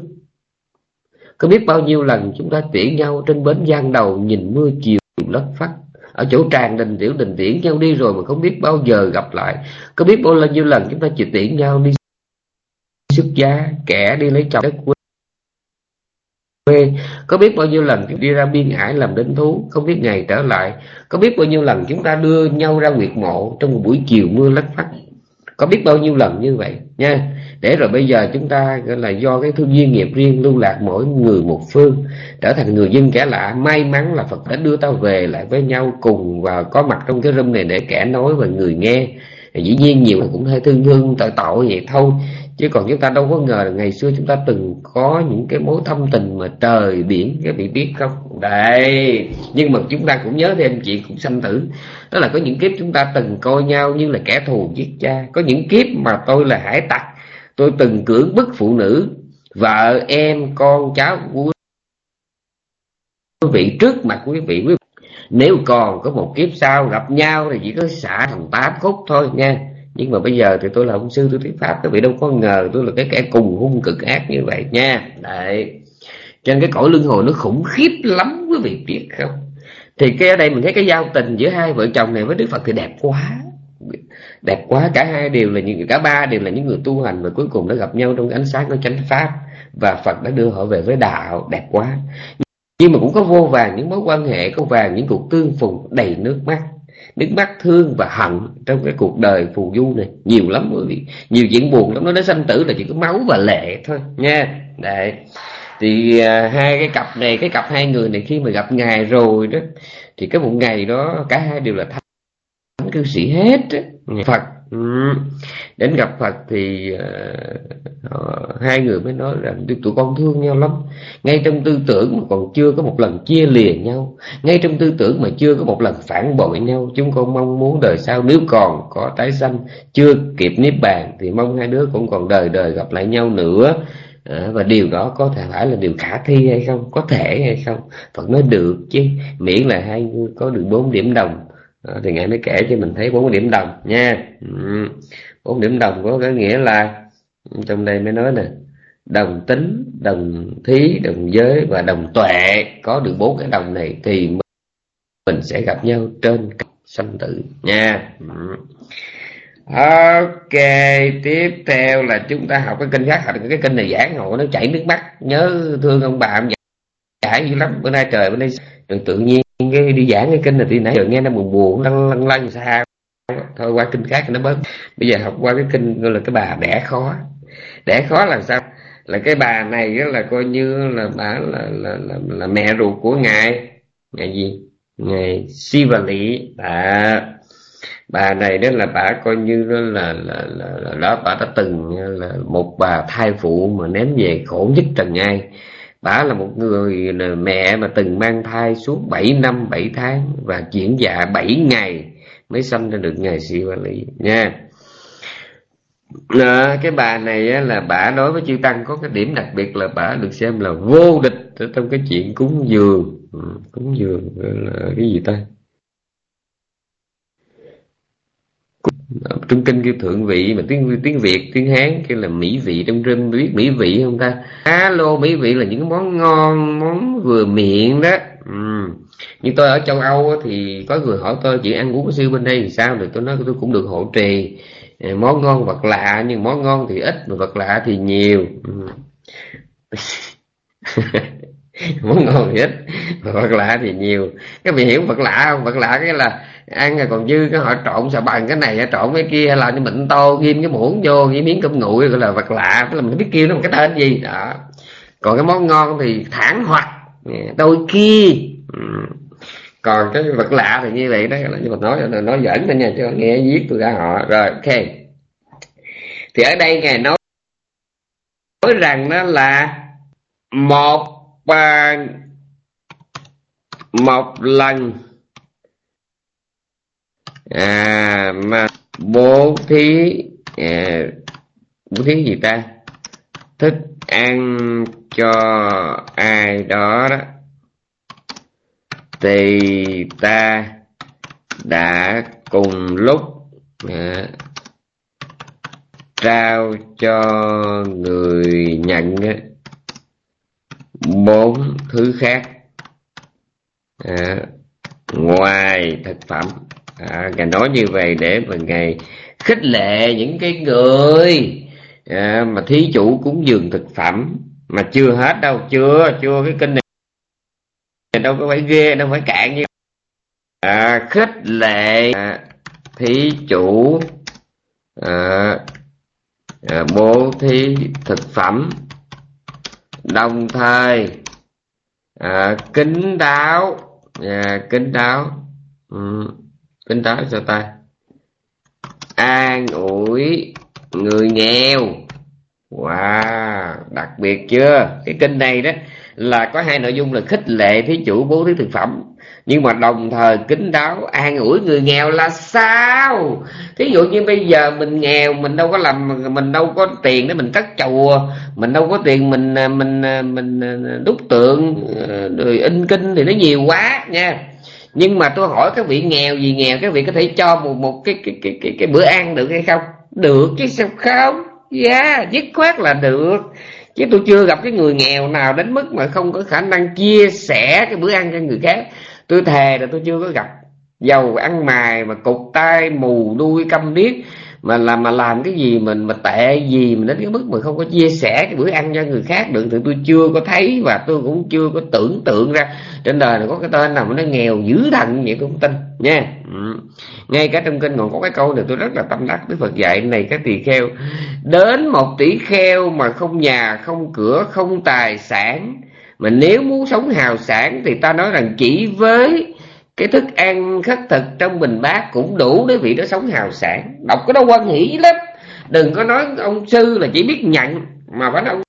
có biết bao nhiêu lần chúng ta tiễn nhau trên bến Giang Đầu nhìn mưa chiều lất phất, ở chỗ tràng đình tiểu đình tiễn nhau đi rồi mà không biết bao giờ gặp lại, có biết bao nhiêu lần chúng ta chỉ tiễn nhau đi xuất gia, kẻ đi lấy chồng quê, có biết bao nhiêu lần đi ra biên ải làm lính thú, không biết ngày trở lại, có biết bao nhiêu lần chúng ta đưa nhau ra huyệt mộ trong một buổi chiều mưa lất phất, có biết bao nhiêu lần như vậy nha. Để rồi bây giờ chúng ta gọi là do cái thương duyên nghiệp riêng lưu lạc mỗi người một phương, trở thành người dân kẻ lạ. May mắn là Phật đã đưa ta về lại với nhau cùng và có mặt trong cái room này để kẻ nói và người nghe. Dĩ nhiên nhiều người cũng hơi thương thương tội tội vậy thôi, chứ còn chúng ta đâu có ngờ là ngày xưa chúng ta từng có những cái mối thâm tình mà trời biển, các vị biết không? Đấy, nhưng mà chúng ta cũng nhớ thêm chuyện cũng sanh tử. Đó là có những kiếp chúng ta từng coi nhau như là kẻ thù giết cha, có những kiếp mà tôi là hải tặc, tôi từng cưỡng bức phụ nữ, vợ em con cháu của quý vị trước mặt quý vị. Quý vị nếu còn có một kiếp sau gặp nhau thì chỉ có xả thành tám khúc thôi nha. Nhưng mà bây giờ thì tôi là ông sư tôi thuyết pháp, các vị đâu có ngờ tôi là cái kẻ cùng hung cực ác như vậy nha. Đấy, trên cái cõi luân hồi nó khủng khiếp lắm quý vị biết không? Thì cái ở đây mình thấy cái giao tình giữa hai vợ chồng này với Đức Phật thì đẹp quá, đẹp quá. Cả hai đều là những, cả ba đều là những người tu hành và cuối cùng đã gặp nhau trong cái ánh sáng của chánh pháp, và Phật đã đưa họ về với đạo. Đẹp quá. Nhưng mà cũng có vô vàn những mối quan hệ, có vàng những cuộc tương phùng đầy nước mắt, nước mắt thương và hận trong cái cuộc đời phù du này nhiều lắm quý vị, nhiều chuyện buồn lắm. Nó đến sanh tử là chỉ có máu và lệ thôi nha. Đấy, thì à, hai cái cặp này, cái cặp hai người này khi mà gặp ngài rồi đó, thì cái một ngày đó cả hai đều là thánh cư sĩ hết đó. Phật ừ. Đến gặp Phật thì uh, hai người mới nói rằng tụi con thương nhau lắm, ngay trong tư tưởng mà còn chưa có một lần chia lìa nhau, ngay trong tư tưởng mà chưa có một lần phản bội nhau. Chúng con mong muốn đời sau nếu còn có tái sanh, chưa kịp niết bàn, thì mong hai đứa cũng còn đời đời gặp lại nhau nữa. À, và điều đó có thể phải là điều khả thi hay không, có thể hay không? Phật nói được chứ, miễn là hai người có được bốn điểm đồng. À, thì ngài mới kể cho mình thấy bốn điểm đồng nha. Ừ. Bốn điểm đồng có cái nghĩa là trong đây mới nói nè, đồng tính, đồng thí, đồng giới và đồng tuệ. Có được bốn cái đồng này thì mình sẽ gặp nhau trên sanh tử nha. Ừ. Ok, tiếp theo là chúng ta học cái kênh khác. Học cái kênh này giảng hộ nó chảy nước mắt, nhớ thương ông bà ông giải dữ lắm. Bữa nay trời bữa nay tự nhiên cái đi giảng cái kênh này thì nãy giờ nghe nó buồn buồn lăn lăn lăn sao. Thôi qua kênh khác cho nó bớt. Bây giờ học qua cái kênh gọi là cái bà đẻ khó. Đẻ khó là sao? Là cái bà này là coi như là bà là là là, là mẹ ruột của ngài ngài gì ngài Sivali. bà bà này đó là bà coi như đó là là là, là đó bà đã từng là một bà thai phụ mà ném về khổ nhất trần ai. Bà là một người là mẹ mà từng mang thai suốt bảy năm bảy tháng và chuyển dạ bảy ngày mới sanh ra được ngài Sivali nha. À, cái bà này á, là bà đối với chư tăng có cái điểm đặc biệt là bà được xem là vô địch ở trong cái chuyện cúng dường. Ừ, cúng dường là cái gì ta? Trong kinh kêu thượng vị, mà tiếng tiếng Việt tiếng Hán kêu là mỹ vị. Trong rừng biết mỹ vị không ta? Alo, mỹ vị là những cái món ngon, món vừa miệng đó. Ừ. Như tôi ở châu Âu thì có người hỏi tôi chuyện ăn uống sư bên đây thì sao, thì tôi nói tôi cũng được hộ trì. Món ngon vật lạ, nhưng món ngon thì ít mà vật lạ thì nhiều. Ừ. Món ngon thì ít mà vật lạ thì nhiều. Các vị hiểu vật lạ không? Vật lạ cái là ăn rồi còn dư cái họ trộn xà bằng cái này trộn cái kia, hay là như mịn tô ghim cái muỗng vô với miếng cơm nguội, gọi là vật lạ. Tức là mình biết kêu nó một cái tên gì đó. Còn cái món ngon thì thẳng hoặc đôi kia. Ừ. Còn cái vật lạ thì như vậy đó, là như mình nói là nói giỡn thôi nha, chứ nghe viết tôi ra họ rồi. Ok, thì ở đây ngài nói nói rằng đó là một uh, một lần à, mà bố thí à, bố thí gì ta, thích ăn cho ai đó đó thì ta đã cùng lúc à, trao cho người nhận bốn thứ khác à, ngoài thực phẩm. À, ngài nói như vậy để mà ngài khích lệ những cái người à, mà thí chủ cúng dường thực phẩm. Mà chưa hết đâu, chưa chưa cái kinh này đâu có phải ghê, đâu phải cạn như à, khích lệ à, thí chủ à, à, bố thí thực phẩm, đồng thời à, kính đáo à, kính đáo ừ, kính đáo sao ta, an ủi người nghèo. Wow, đặc biệt chưa? Cái kinh này đó là có hai nội dung là khích lệ thí chủ bố thí thực phẩm, nhưng mà đồng thời kính đáo an ủi người nghèo là sao? Thí dụ như bây giờ mình nghèo, mình đâu có làm, mình đâu có tiền để mình cất chùa, mình đâu có tiền mình mình mình đúc tượng rồi in kinh thì nó nhiều quá nha. Nhưng mà tôi hỏi các vị nghèo gì nghèo, các vị có thể cho một một cái cái cái cái, cái bữa ăn được hay không? Được chứ sao không? Dạ, yeah, dứt khoát là được. Chứ tôi chưa gặp cái người nghèo nào đến mức mà không có khả năng chia sẻ cái bữa ăn cho người khác. Tôi thề là tôi chưa có gặp. Giàu ăn mài mà cụt tai mù đuôi câm điếc, mà làm mà làm cái gì mình mà tệ gì mình đến cái mức mà không có chia sẻ cái bữa ăn cho người khác được thì tôi chưa có thấy, và tôi cũng chưa có tưởng tượng ra trên đời này có cái tên nào mà nó nghèo dữ thần vậy tôi không tin nha. Ừ. Ngay cả trong kinh còn có cái câu này tôi rất là tâm đắc. Đức Phật dạy này các tỳ kheo, đến một tỷ kheo mà không nhà không cửa không tài sản, mà nếu muốn sống hào sản thì ta nói rằng chỉ với cái thức ăn khất thực trong bình bát cũng đủ để vị đó sống hào sản. Đọc cái đó quan hỷ lắm. Đừng có nói ông sư là chỉ biết nhận, mà phải ông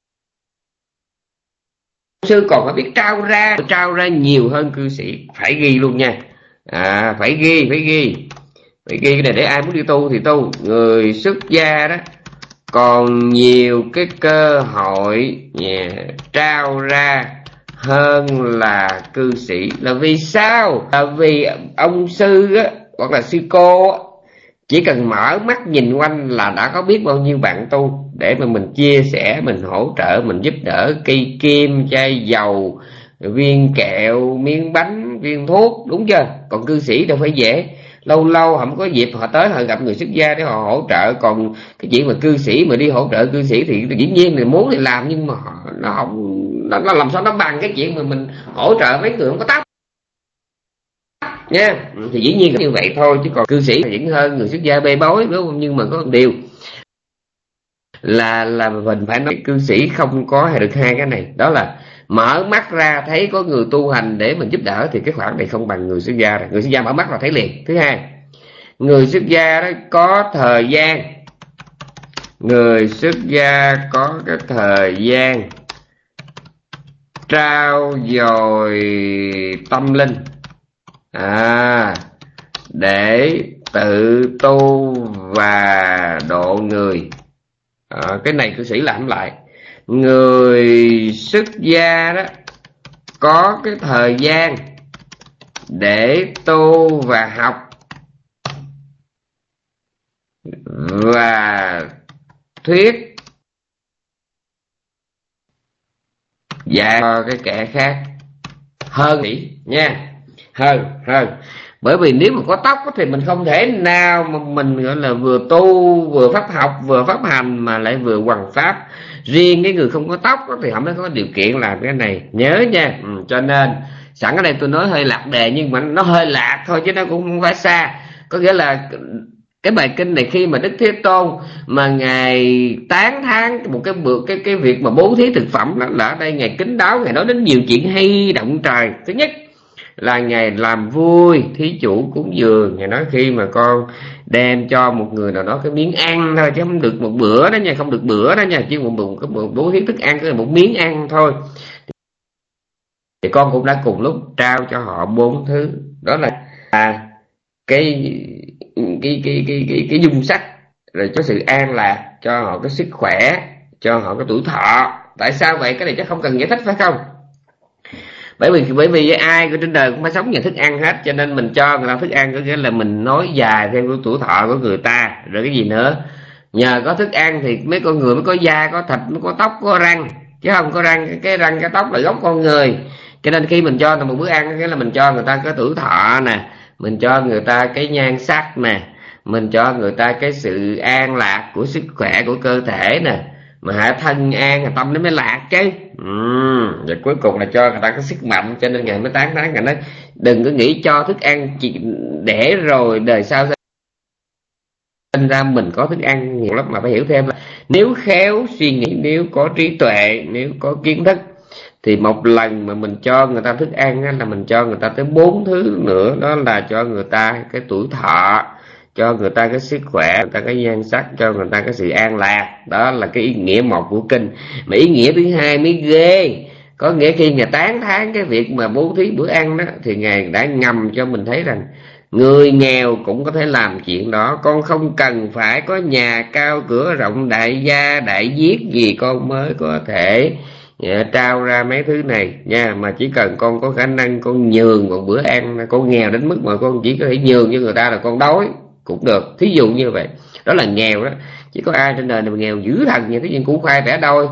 sư còn phải biết trao ra, trao ra nhiều hơn cư sĩ. Phải ghi luôn nha. À, phải ghi, phải ghi. Phải ghi cái này để ai muốn đi tu thì tu. Người xuất gia đó còn nhiều cái cơ hội yeah, trao ra hơn là cư sĩ. Là vì sao? Là vì ông sư á, hoặc là sư cô á, chỉ cần mở mắt nhìn quanh là đã có biết bao nhiêu bạn tu để mà mình chia sẻ, mình hỗ trợ, mình giúp đỡ cây kim, chai dầu, viên kẹo, miếng bánh, viên thuốc, đúng chưa? Còn cư sĩ đâu phải dễ. lâu lâu không có dịp họ tới họ gặp người xuất gia để họ hỗ trợ. Còn cái chuyện mà cư sĩ mà đi hỗ trợ cư sĩ thì dĩ nhiên thì muốn thì làm, nhưng mà nó không, nó, nó làm sao nó bằng cái chuyện mà mình hỗ trợ mấy người không có tóc nha. Thì dĩ nhiên như vậy thôi, chứ còn cư sĩ vẫn hơn người xuất gia bê bối, đúng không? Nhưng mà có một điều là là mình phải nói cư sĩ không có được hai cái này, đó là mở mắt ra thấy có người tu hành để mình giúp đỡ thì cái khoản này không bằng người xuất gia rồi. Người xuất gia mở mắt là thấy liền. Thứ hai, người xuất gia đó có thời gian, người xuất gia có cái thời gian trao dồi tâm linh à, để tự tu và độ người. À, cái này cư sĩ làm lại. Người xuất gia đó có cái thời gian để tu và học và thuyết dạy cho cái kẻ khác hơn nghỉ nha, hơn hơn bởi vì nếu mà có tóc thì mình không thể nào mà mình gọi là vừa tu vừa pháp học vừa pháp hành mà lại vừa hoằng pháp. Riêng cái người không có tóc thì không có điều kiện làm cái này, nhớ nha. Ừ, cho nên sẵn ở đây tôi nói hơi lạc đề, nhưng mà nó hơi lạc thôi chứ nó cũng không phải xa. Có nghĩa là cái bài kinh này khi mà Đức Thế Tôn mà ngài tán thán một cái cái cái việc mà bố thí thực phẩm đó, là ở đây ngài kính đáo, ngài nói đến nhiều chuyện hay động trời. Thứ nhất là ngài làm vui thí chủ cúng dường. Ngài nói khi mà con đem cho một người nào đó cái miếng ăn thôi, chứ không được một bữa đó nha, không được bữa đó nha, chứ một, một, một, một bố thí thức ăn cái một miếng ăn thôi, thì con cũng đã cùng lúc trao cho họ bốn thứ. Đó là à, cái cái cái cái cái cái dung sắc, rồi cho sự an lạc, cho họ cái sức khỏe, cho họ cái tuổi thọ. Tại sao vậy? Cái này chắc không cần giải thích phải không? Bởi vì bởi vì ai trên đời cũng phải sống nhờ thức ăn hết, cho nên mình cho người ta thức ăn có nghĩa là mình nói dài thêm cái tuổi thọ của người ta. Rồi cái gì nữa? Nhờ có thức ăn thì mấy con người mới có da, có thịt, mới có tóc, có răng, chứ không có răng cái răng cái tóc là gốc con người. Cho nên khi mình cho một bữa ăn cái là mình cho người ta cái tuổi thọ nè, mình cho người ta cái nhan sắc nè, mình cho người ta cái sự an lạc của sức khỏe của cơ thể nè, mà hả thân an tâm nó mới lạc chứ. Ừ, và cuối cùng là cho người ta có sức mạnh. Cho nên ngài mới tán thán, ngài nói đừng có nghĩ cho thức ăn chỉ để rồi đời sau sinh ra mình có thức ăn nhiều lắm, mà phải hiểu thêm là nếu khéo suy nghĩ, nếu có trí tuệ, nếu có kiến thức thì một lần mà mình cho người ta thức ăn là mình cho người ta tới bốn thứ nữa. Đó là cho người ta cái tuổi thọ, cho người ta cái sức khỏe, người ta cái nhan sắc, cho người ta cái sự an lạc. Đó là cái ý nghĩa một của kinh. Mà ý nghĩa thứ hai mới ghê. Có nghĩa khi ngài tán thán cái việc mà bố thí bữa ăn đó, thì ngài đã ngầm cho mình thấy rằng người nghèo cũng có thể làm chuyện đó. Con không cần phải có nhà cao cửa rộng đại gia đại viết gì con mới có thể yeah, trao ra mấy thứ này nha, mà chỉ cần con có khả năng con nhường một bữa ăn. Con nghèo đến mức mà con chỉ có thể nhường cho người ta là con đói cũng được, thí dụ như vậy. Đó là nghèo đó. Chỉ có ai trên đời này mà nghèo dữ thần như thế, nhưng củ khoai bẻ đôi,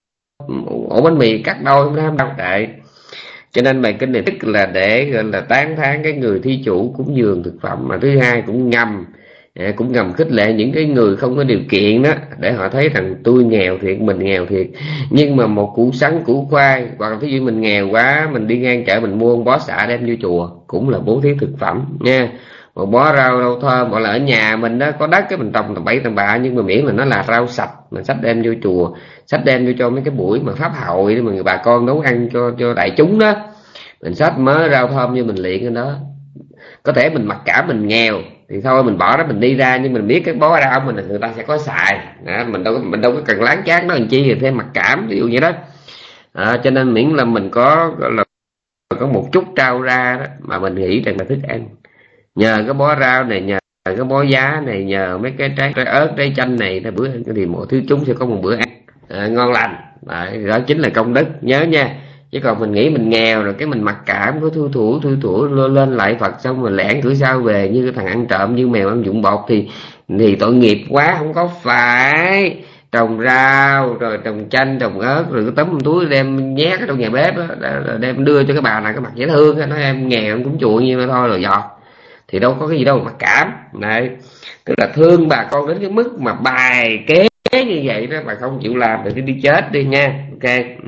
ổ bánh mì cắt đôi không tham đâu đại. Cho nên bài kinh này tức là để gọi là tán thán cái người thí chủ cúng dường thực phẩm, mà thứ hai cũng ngầm cũng ngầm khích lệ những cái người không có điều kiện đó, để họ thấy rằng tôi nghèo thiệt, mình nghèo thiệt, nhưng mà một củ sắn củ khoai, hoặc là thí dụ mình nghèo quá mình đi ngang chợ mình mua một bó xạ đem vô chùa cũng là bố thí thực phẩm nha. Một bó rau rau thơm, hoặc là ở nhà mình đó có đất cái mình trồng tầm bảy tầm bạ, nhưng mà miễn là nó là rau sạch, mình xách đem vô chùa, xách đem vô cho mấy cái buổi mà pháp hội để mà người bà con nấu ăn cho cho đại chúng đó, mình xách mớ rau thơm như mình luyện cái đó. Có thể mình mặc cảm mình nghèo thì thôi mình bỏ đó mình đi ra, nhưng mình biết cái bó rau mình người ta sẽ có xài đó, mình đâu mình đâu có cần láng chán nó làm chi thì thêm mặc cảm ví dụ như đó. À, cho nên miễn là mình có gọi là có một chút trao ra đó, mà mình nghĩ rằng là thức ăn, nhờ cái bó rau này, nhờ cái bó giá này, nhờ mấy cái trái, trái ớt trái chanh này là bữa ăn thì mỗi thứ chúng sẽ có một bữa ăn à, ngon lành. À, đó chính là công đức, nhớ nha. Chứ còn mình nghĩ mình nghèo rồi cái mình mặc cảm có thu thủ thu thủ lên lại Phật xong rồi lẻn cửa sau về như cái thằng ăn trộm như mèo ăn dụng bột thì thì tội nghiệp quá. Không có phải trồng rau rồi trồng chanh trồng ớt rồi cái tấm túi đem nhét ở trong nhà bếp đó, đem đưa cho cái bà này cái mặt dễ thương, nói em nghèo em cũng chùa như mà thôi rồi giọt. thì đâu có cái gì đâu mà cảm. Này, tức là thương bà con đến cái mức mà bài kế như vậy đó, mà không chịu làm thì đi chết đi nha. Ok. Ừ.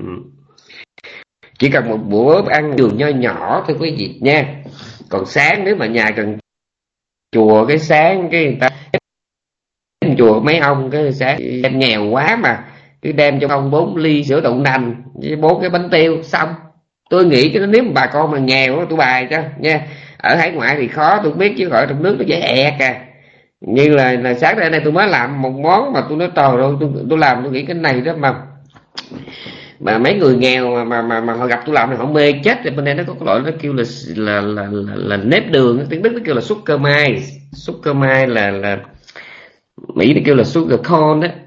Chỉ cần một bữa ăn đường nho nhỏ thôi quý vị nha. Còn sáng nếu mà nhà gần chùa, cái sáng cái người ta chùa mấy ông cái sáng em nghèo quá mà cứ đem cho ông bốn ly sữa đậu nành với bốn cái bánh tiêu xong. Tôi nghĩ cái nếu mà bà con mà nghèo tôi bài cho nha. Ở hải ngoại thì khó tôi biết, chứ gọi trong nước nó dễ ẹt à. Như là, là sáng nay tôi mới làm một món mà tôi nói trời ơi, tôi, tôi làm tôi nghĩ cái này đó mà mà mấy người nghèo mà mà mà, mà họ gặp tôi làm thì họ mê chết. Rồi bên đây nó có cái loại nó kêu là là là là, là nếp đường, tiếng Đức nó kêu là sugar mai. Sugar mai là là Mỹ nó kêu là sugar corn đó,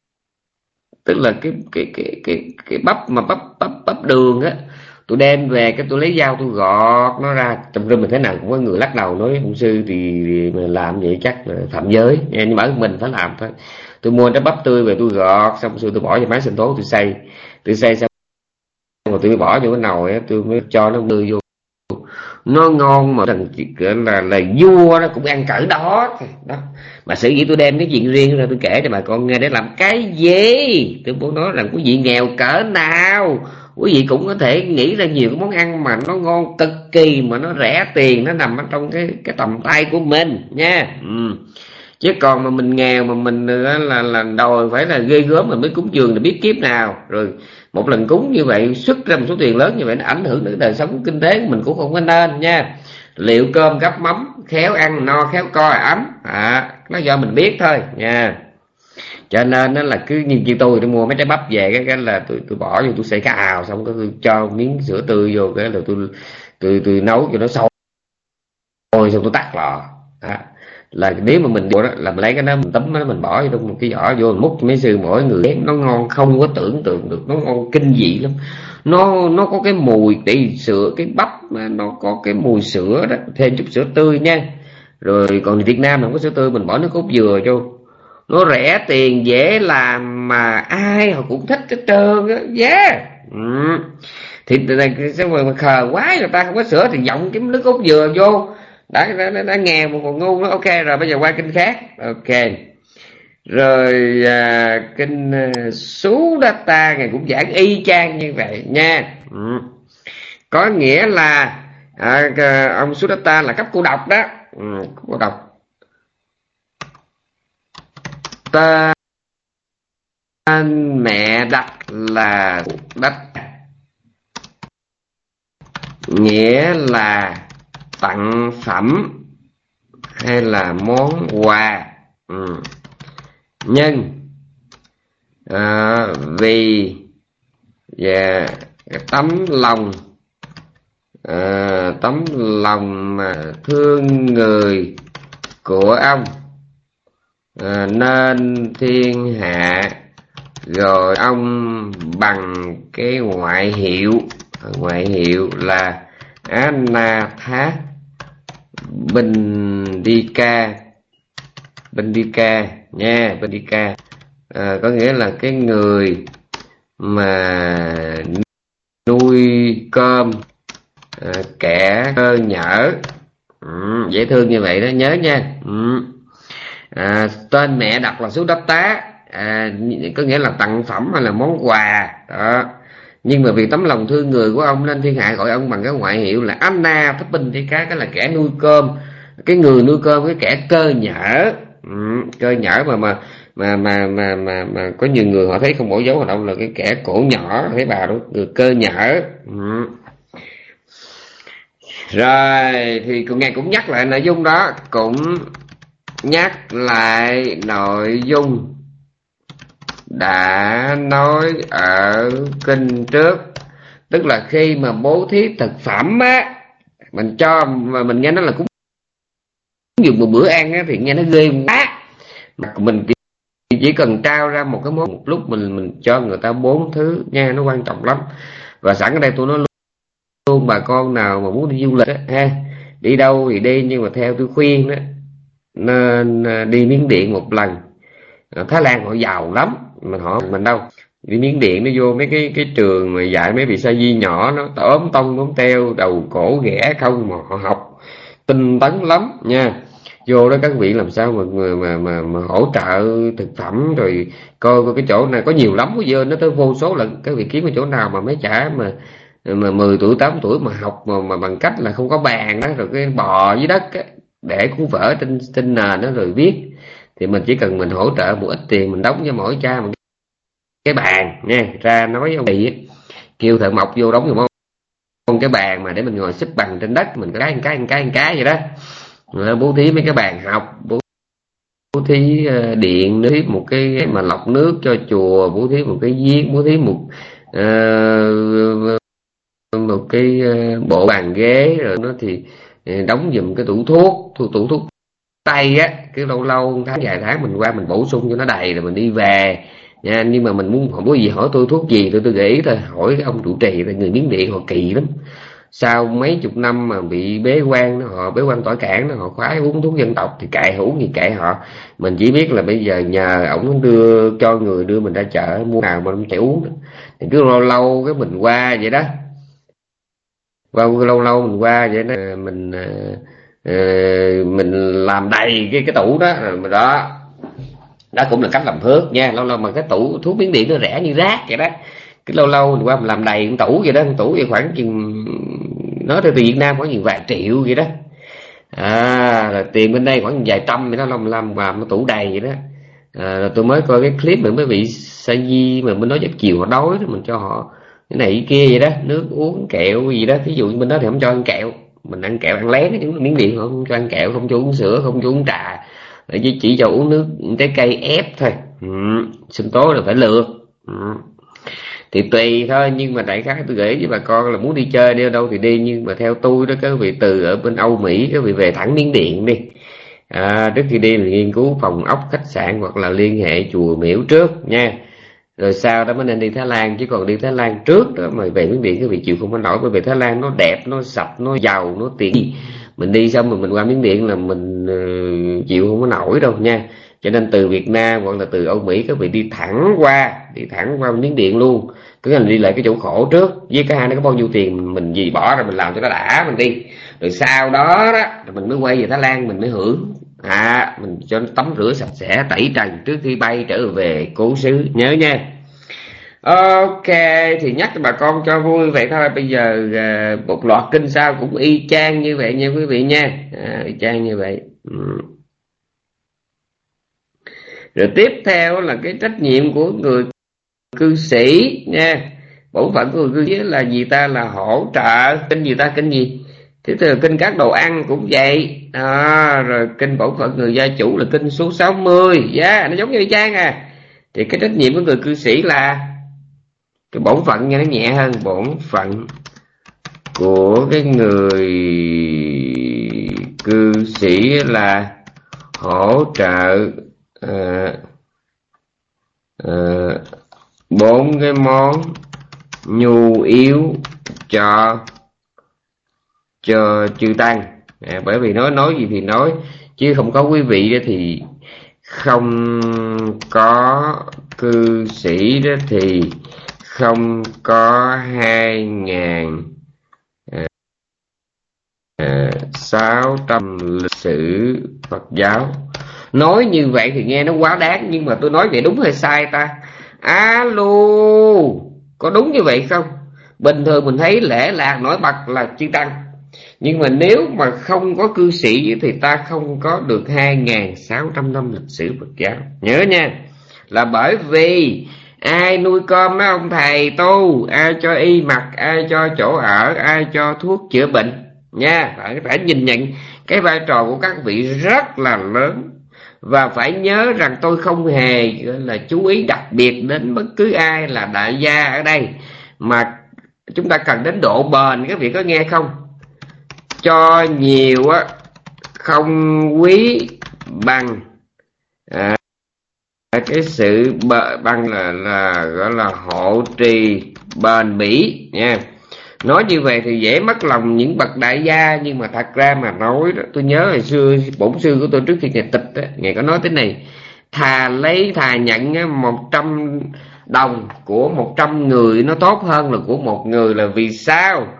tức là cái cái cái cái cái bắp mà bắp bắp bắp đường á. Tôi đem về cái tôi lấy dao tôi gọt nó ra. Trong rừng mình thế nào cũng có người lắc đầu nói ông sư thì, thì mà làm vậy chắc là phạm giới, nhưng mà mình phải làm thôi. Tôi mua trái bắp tươi về tôi gọt xong rồi tôi bỏ vào máy sinh tố tôi xay, tôi xay xong rồi tôi bỏ vô cái nồi á, tôi mới cho nó đưa vô. Nó ngon mà thằng là là vua nó cũng ăn cỡ đó đó. Mà sử dĩ tôi đem cái chuyện riêng ra tôi kể cho bà con nghe để làm cái gì. Tôi muốn nói rằng quý vị nghèo cỡ nào quý vị cũng có thể nghĩ ra nhiều cái món ăn mà nó ngon cực kỳ, mà nó rẻ tiền, nó nằm ở trong cái cái tầm tay của mình nha. Ừ. Chứ còn mà mình nghèo mà mình là là, là đòi phải là ghê gớm mà mới cúng dường là biết kiếp nào. Rồi một lần cúng như vậy xuất ra một số tiền lớn như vậy nó ảnh hưởng đến đời sống kinh tế của mình cũng không có nên nha. Liệu cơm gắp mắm, khéo ăn no khéo coi ấm à, nó do mình biết thôi nha. Cho nên nó là cứ như như tôi tôi mua mấy trái bắp về cái cái là tôi tôi bỏ vô tôi xay cái ào xong cái tôi cho miếng sữa tươi vô cái là tôi tôi tôi nấu cho nó sôi xong tôi tắt lò. À, là nếu mà mình đó là mình lấy cái đó mình tấm nó mình bỏ vô trong một cái vỏ vô mình múc mấy sư mỗi người nó ngon không có tưởng tượng được, nó ngon kinh dị lắm. Nó nó có cái mùi để sữa cái bắp mà nó có cái mùi sữa đó, thêm chút sữa tươi nha. Rồi còn Việt Nam không có sữa tươi mình bỏ nước cốt dừa vô. Nó rẻ tiền dễ làm mà ai họ cũng thích hết trơn á. Yeah. Ừ. Thì sao mà khờ quá người ta không có sữa thì giọng cái nước cốt dừa vô. Đã, đã, đã, đã nghe một còn ngu nó. Ok rồi bây giờ qua kinh khác. Ok rồi à, kinh uh, Sudatta ngày cũng giảng y chang như vậy nha. Ừ. Có nghĩa là à, ông Sudatta là cấp cô độc đó. Ừ, cô độc tên mẹ đặt là đất, nghĩa là tặng phẩm hay là món quà. Ừ. Nhưng à, vì yeah, cái tấm lòng à, tấm lòng mà thương người của ông à, nên thiên hạ rồi ông bằng cái ngoại hiệu ngoại hiệu là Anatha Bindika Bindika nha. Bindika à, có nghĩa là cái người mà nuôi cơm à, kẻ cơ nhở. Ừ, dễ thương như vậy đó, nhớ nha. Ừ. À, tên mẹ đặt là Sudatta à, có nghĩa là tặng phẩm hay là món quà đó. Nhưng mà vì tấm lòng thương người của ông nên thiên hạ gọi ông bằng cái ngoại hiệu là Anna Thấp Binh thì cái cái là kẻ nuôi cơm, cái người nuôi cơm, cái kẻ cơ nhở. Ừ, cơ nhở mà mà mà mà mà mà mà có nhiều người họ thấy không bỏ dấu vào đâu là cái kẻ cổ nhỏ, thấy bà đó, người cơ nhở. Ừ. Rồi thì cùng ngày cũng nhắc lại nội dung đó, cũng nhắc lại nội dung đã nói ở kinh trước. Tức là khi mà bố thí thực phẩm á, mình cho mà mình nghe nó là cúng dường một bữa ăn á, thì nghe nó ghê quá. Mà mình chỉ cần trao ra một cái món một lúc mình mình cho người ta bốn thứ nha, nó quan trọng lắm. Và sẵn ở đây tôi nói luôn bà con nào mà muốn đi du lịch á, ha, đi đâu thì đi, nhưng mà theo tôi khuyên đó nên đi Miến Điện một lần. Thái Lan họ giàu lắm mà họ mình đâu. Đi Miến Điện nó vô mấy cái cái trường mà dạy mấy vị sa di nhỏ, nó ốm tông ốm teo đầu cổ ghẻ không mà họ học tinh tấn lắm nha. Vô đó các vị làm sao mà mà mà, mà, mà hỗ trợ thực phẩm, rồi coi, coi cái chỗ này có nhiều lắm, có dơ nó tới vô số lần. Các vị kiếm cái chỗ nào mà mấy chả mà mà mười tuổi tám tuổi mà học mà, mà bằng cách là không có bàn đó, rồi cái bò dưới đất á, để cuốn vở trên trên nền đó rồi viết, thì mình chỉ cần mình hỗ trợ một ít tiền, mình đóng cho mỗi cha một cái bàn nha, ra nói với ông chị kêu thợ mộc vô đóng giùm ông cái bàn mà để mình ngồi xếp bằng trên đất, mình cái cái cái cái cái vậy đó. Bố thí mấy cái bàn học, bố thí điện, bố thí một cái mà lọc nước cho chùa, bố thí một cái giếng, bố thí một uh, một cái bộ bàn ghế, rồi nó thì đóng giùm cái tủ thuốc, tủ, tủ thuốc tây á, cứ lâu lâu tháng vài tháng mình qua mình bổ sung cho nó đầy rồi mình đi về nha. Nhưng mà mình muốn không có gì hỏi tôi thuốc gì, tôi tôi gợi ý thôi, hỏi cái ông trụ trì, người Miến Điện họ kỳ lắm. Sau mấy chục năm mà bị bế quan, họ bế quan tỏi cảng, họ khoái uống thuốc dân tộc thì kệ uống gì kệ họ. Mình chỉ biết là bây giờ nhờ ổng đưa cho người đưa mình ra chợ mua nào mà mình chạy uống, thì cứ lâu lâu cái mình qua vậy đó, qua lâu lâu mình qua vậy đó, mình uh, mình làm đầy cái cái tủ đó rồi đó. Đó cũng là cách làm phước nha. Lâu lâu mà cái tủ thuốc Miến Điện nó rẻ như rác vậy đó, cứ lâu lâu mình qua mình làm đầy một tủ vậy đó. Một tủ vậy khoảng chừng, nói theo từ Việt Nam khoảng chừng vài triệu vậy đó. À, là tiền bên đây khoảng vài trăm vậy đó, làm làm làm một tủ đầy vậy đó. À, rồi tôi mới coi cái clip mà mấy vị sa di mà mới nói giấc chiều họ đói đó, mình cho họ cái này cái kia vậy đó, nước uống kẹo gì đó. Ví dụ bên đó thì không cho ăn kẹo, mình ăn kẹo ăn lén, những Miến Điện họ không cho ăn kẹo, không cho uống sữa, không cho uống trà, chỉ chỉ cho uống nước trái cây ép thôi. Ừ, sinh tố là phải lượt. Ừ. Thì tùy thôi, nhưng mà đại khái tôi gửi với bà con là muốn đi chơi đi ở đâu thì đi, nhưng mà theo tôi đó, các vị từ ở bên Âu Mỹ các vị về thẳng Miến Điện đi. À, trước khi đi thì nghiên cứu phòng ốc khách sạn hoặc là liên hệ chùa miễu trước nha, rồi sau đó mới nên đi Thái Lan. Chứ còn đi Thái Lan trước đó mà về Miến Điện các vị chịu không có nổi, bởi vì Thái Lan nó đẹp, nó sạch, nó giàu, nó tiện. Mình đi xong rồi mình qua Miến Điện là mình uh, chịu không có nổi đâu nha. Cho nên từ Việt Nam hoặc là từ Âu Mỹ các vị đi thẳng qua, đi thẳng qua Miến Điện luôn. Cứ là đi lại cái chỗ khổ trước, với cái hai nó có bao nhiêu tiền mình gì bỏ ra mình làm cho nó đã, mình đi. Rồi sau đó đó mình mới quay về Thái Lan, mình mới hưởng. À, mình cho nó tắm rửa sạch sẽ, tẩy trần trước khi bay trở về cố xứ, nhớ nha. Ok, thì nhắc cho bà con cho vui vậy thôi. Bây giờ à, một loạt kinh sao cũng y chang như vậy nha quý vị nha. À, y chang như vậy. Ừ. Rồi tiếp theo là cái trách nhiệm của người cư sĩ nha. Bổn phận của người cư sĩ là gì ta? Là hỗ trợ. Kinh gì ta? Kinh gì? Thế từ kinh các đồ ăn cũng vậy. À, rồi kinh bổn phận người gia chủ là kinh số sáu mươi. Yeah, nó giống như y chang à. Thì cái trách nhiệm của người cư sĩ là cái bổn phận nghe nó nhẹ hơn, bổn phận của cái người cư sĩ là hỗ trợ uh, uh, bốn cái món nhu yếu cho cho chư tăng. À, bởi vì nói nói gì thì nói, chứ không có quý vị đó thì không có cư sĩ đó thì không có hai ngàn sáu trăm lịch sử Phật giáo. Nói như vậy thì nghe nó quá đáng, nhưng mà tôi nói vậy đúng hay sai ta? Alo, có đúng như vậy không? Bình thường mình thấy lễ lạc nổi bật là chư tăng, nhưng mà nếu mà không có cư sĩ thì ta không có được hai ngàn sáu trăm năm lịch sử Phật giáo. Nhớ nha, là bởi vì ai nuôi con đó ông thầy tu, ai cho y mặc, ai cho chỗ ở, ai cho thuốc chữa bệnh nha. Phải, phải nhìn nhận cái vai trò của các vị rất là lớn. Và phải nhớ rằng tôi không hề là chú ý đặc biệt đến bất cứ ai là đại gia ở đây, mà chúng ta cần đến độ bền. Các vị có nghe không? Cho nhiều á không quý bằng à, cái sự bằng là là gọi là hộ trì bền bỉ nha. Nói như vậy thì dễ mất lòng những bậc đại gia, nhưng mà thật ra mà nói đó, tôi nhớ hồi xưa bổn sư của tôi trước khi ngài tịch đó, ngài có nói thế này: thà lấy thà nhận một trăm đồng của một trăm người nó tốt hơn là của một người. Là vì sao?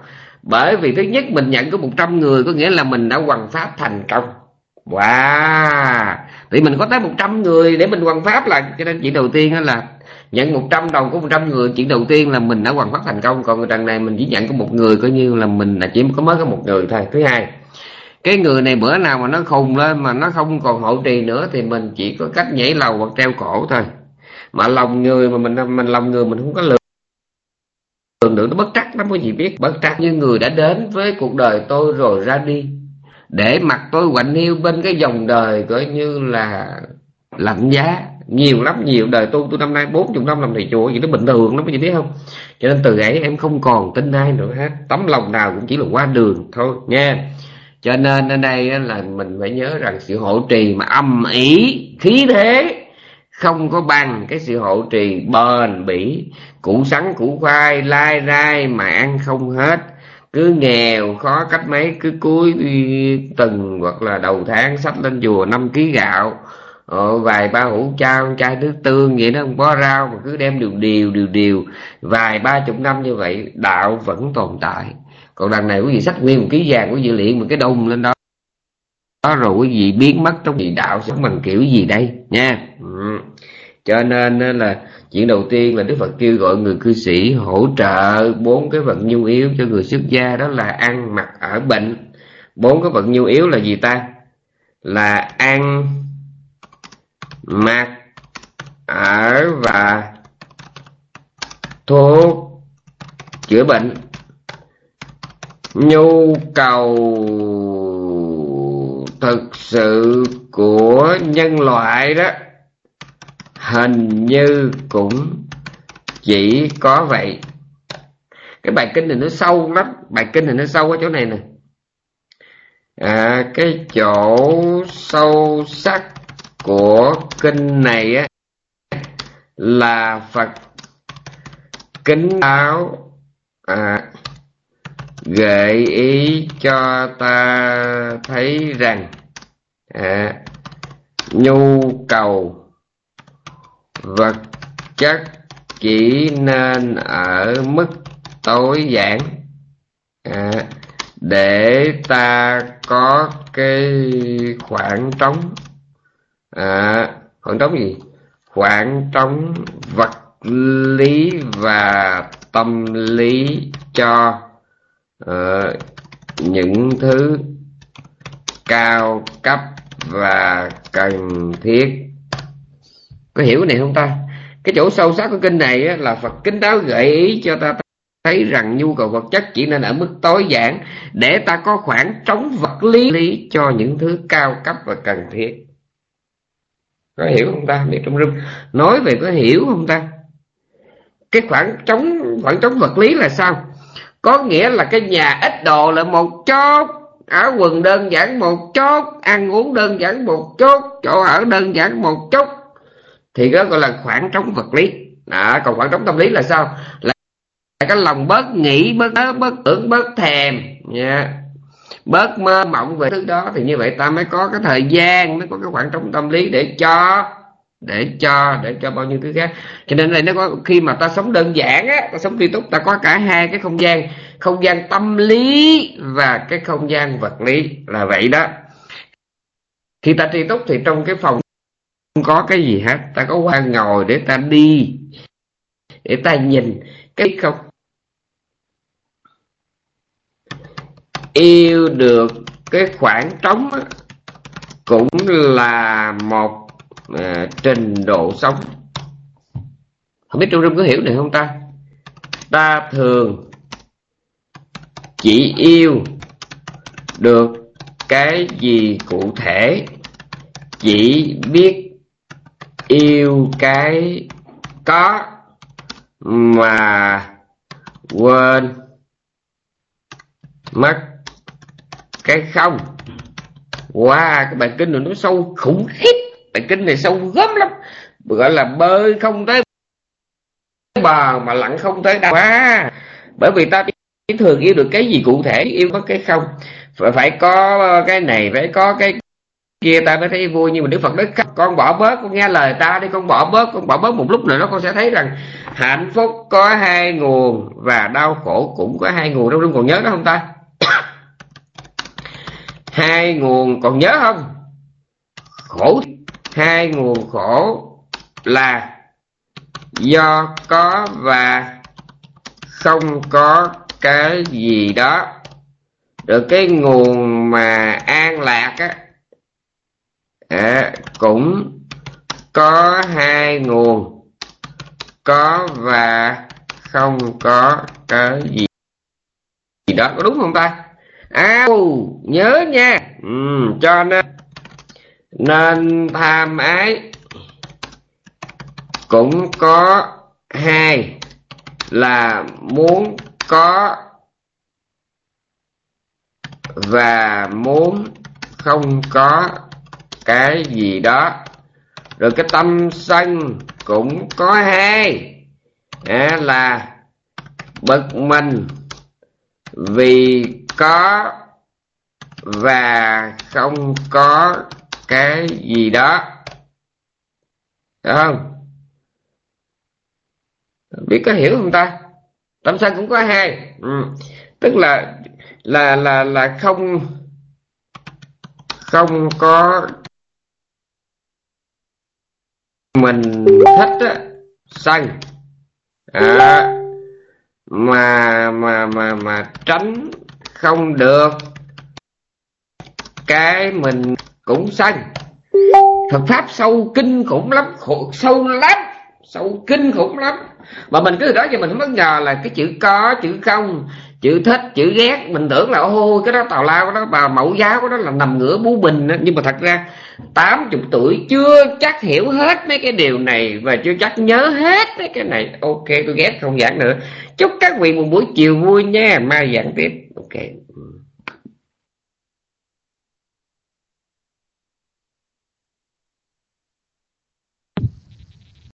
Bởi vì thứ nhất mình nhận có một trăm người, có nghĩa là mình đã hoằng pháp thành công. Wow, thì mình có tới một trăm người để mình hoằng pháp là, cho nên chuyện đầu tiên là nhận một trăm đồng của một trăm người, chuyện đầu tiên là mình đã hoằng pháp thành công. Còn đằng này mình chỉ nhận có một người, coi như là mình là chỉ có mới có một người thôi. Thứ hai, cái người này bữa nào mà nó khùng lên mà nó không còn hộ trì nữa thì mình chỉ có cách nhảy lầu hoặc treo cổ thôi. Mà lòng người mà mình mình lòng người mình không có lường lường được, nó bất trắc lắm, có gì biết. Bất trắc như người đã đến với cuộc đời tôi rồi ra đi, để mặt tôi quạnh hiu bên cái dòng đời coi như là lạnh giá. Nhiều lắm, nhiều đời tu tôi năm nay bốn mươi năm làm thầy chùa, gì nó bình thường lắm, có gì biết không. Cho nên từ ấy em không còn tin ai nữa hết, tấm lòng nào cũng chỉ là qua đường thôi nha. Cho nên ở đây là mình phải nhớ rằng sự hộ trì mà âm ỉ khí thế không có bằng cái sự hộ trì bền bỉ. Củ sắn củ khoai lai rai mà ăn không hết, cứ nghèo khó cách mấy cứ cuối tuần hoặc là đầu tháng xách lên chùa năm ký gạo, ờ, vài ba hũ chao, chai nước tương vậy đó, không có rau mà cứ đem điều điều điều điều vài ba chục năm như vậy, đạo vẫn tồn tại. Còn đằng này quý vị xách nguyên một ký vàng, quý vị luyện một cái đông lên đó đó rồi quý vị biến mất trong gì, đạo sống bằng kiểu gì đây nha. Ừ. Cho nên là chuyện đầu tiên là Đức Phật kêu gọi người cư sĩ hỗ trợ bốn cái vật nhu yếu cho người xuất gia, đó là ăn mặc ở bệnh. Bốn cái vật nhu yếu là gì ta? Là ăn mặc ở và thuốc chữa bệnh. Nhu cầu thực sự của nhân loại đó hình như cũng chỉ có vậy. Cái bài kinh này nó sâu lắm, bài kinh này nó sâu ở chỗ này nè. À, cái chỗ sâu sắc của kinh này á là Phật kính đáo à, gợi ý cho ta thấy rằng à, nhu cầu vật chất chỉ nên ở mức tối giản à, để ta có cái khoảng trống. À, khoảng trống gì? Khoảng trống vật lý và tâm lý cho uh, những thứ cao cấp và cần thiết. Có hiểu cái này không ta? Cái chỗ sâu sắc của kinh này á, là Phật kính đáo gợi ý cho ta thấy rằng nhu cầu vật chất chỉ nên ở mức tối giản để ta có khoảng trống vật lý cho những thứ cao cấp và cần thiết. Có hiểu không ta? Biết trong rung nói về có hiểu không ta? Cái khoảng trống khoảng trống vật lý là sao? Có nghĩa là cái nhà ít đồ là một chốt, áo quần đơn giản một chốt, ăn uống đơn giản một chốt, chỗ ở đơn giản một chốt, thì đó gọi là khoảng trống vật lý. Đó, còn khoảng trống tâm lý là sao? Là cái lòng bớt nghĩ, bớt ớ, bớt tưởng, bớt thèm nha, bớt mơ mộng về thứ đó, thì như vậy ta mới có cái thời gian, mới có cái khoảng trống tâm lý để cho để cho để cho bao nhiêu thứ khác. Cho nên đây nó có, khi mà ta sống đơn giản á, ta sống tri túc, ta có cả hai cái không gian, không gian tâm lý và cái không gian vật lý là vậy đó. Khi ta tri túc thì trong cái phòng không có cái gì hết, ta có qua ngồi để ta đi, để ta nhìn cái không. Yêu được cái khoảng trống á, cũng là một à, trình độ sống. Không biết Trung Rung có hiểu này không ta? Ta thường chỉ yêu được cái gì cụ thể, chỉ biết yêu cái có mà quên mất cái không. Wow, cái bài kinh này nó sâu khủng khiếp. Bài kinh này sâu gớm lắm, gọi là bơi không tới bờ mà lặn không tới đâu. Wow. Bởi vì ta chỉ thường yêu được cái gì cụ thể, yêu có cái không. Phải, phải có cái này, phải có cái kia ta mới thấy vui. Nhưng mà Đức Phật nói con bỏ bớt, con nghe lời ta đi, con bỏ bớt, con bỏ bớt một lúc nữa đó con sẽ thấy rằng hạnh phúc có hai nguồn và đau khổ cũng có hai nguồn. Đâu còn nhớ đó không ta? Hai nguồn còn nhớ không? Khổ, hai nguồn khổ là do có và không có cái gì đó. Rồi cái nguồn mà an lạc á, à, cũng có hai nguồn, có và không có cái gì đó, có đúng không ta? À, nhớ nha. Ừ, cho nên nên tham ái cũng có hai, là muốn có và muốn không có cái gì đó. Rồi cái tâm sân cũng có hai, à, là bực mình vì có và không có cái gì đó. Được không? Biết có hiểu không ta? Tâm sân cũng có hai. Ừ. Tức là là là là không không có mình thích á, sân, à, mà mà mà mà tránh không được cái mình cũng sân. Phật pháp sâu kinh khủng lắm, khổ, sâu lắm, sâu kinh khủng lắm. Mà mình cứ đó giờ mình không có ngờ là cái chữ có, chữ không, chữ thích, chữ ghét, mình tưởng là ôi cái đó tào lao, cái đó bà mẫu giáo, cái đó là nằm ngửa bú bình đó. Nhưng mà thật ra tám mươi tuổi chưa chắc hiểu hết mấy cái điều này và chưa chắc nhớ hết mấy cái này. Ok, tôi ghét không giảng nữa. Chúc các vị một buổi chiều vui nha, mai giảng tiếp. Ok.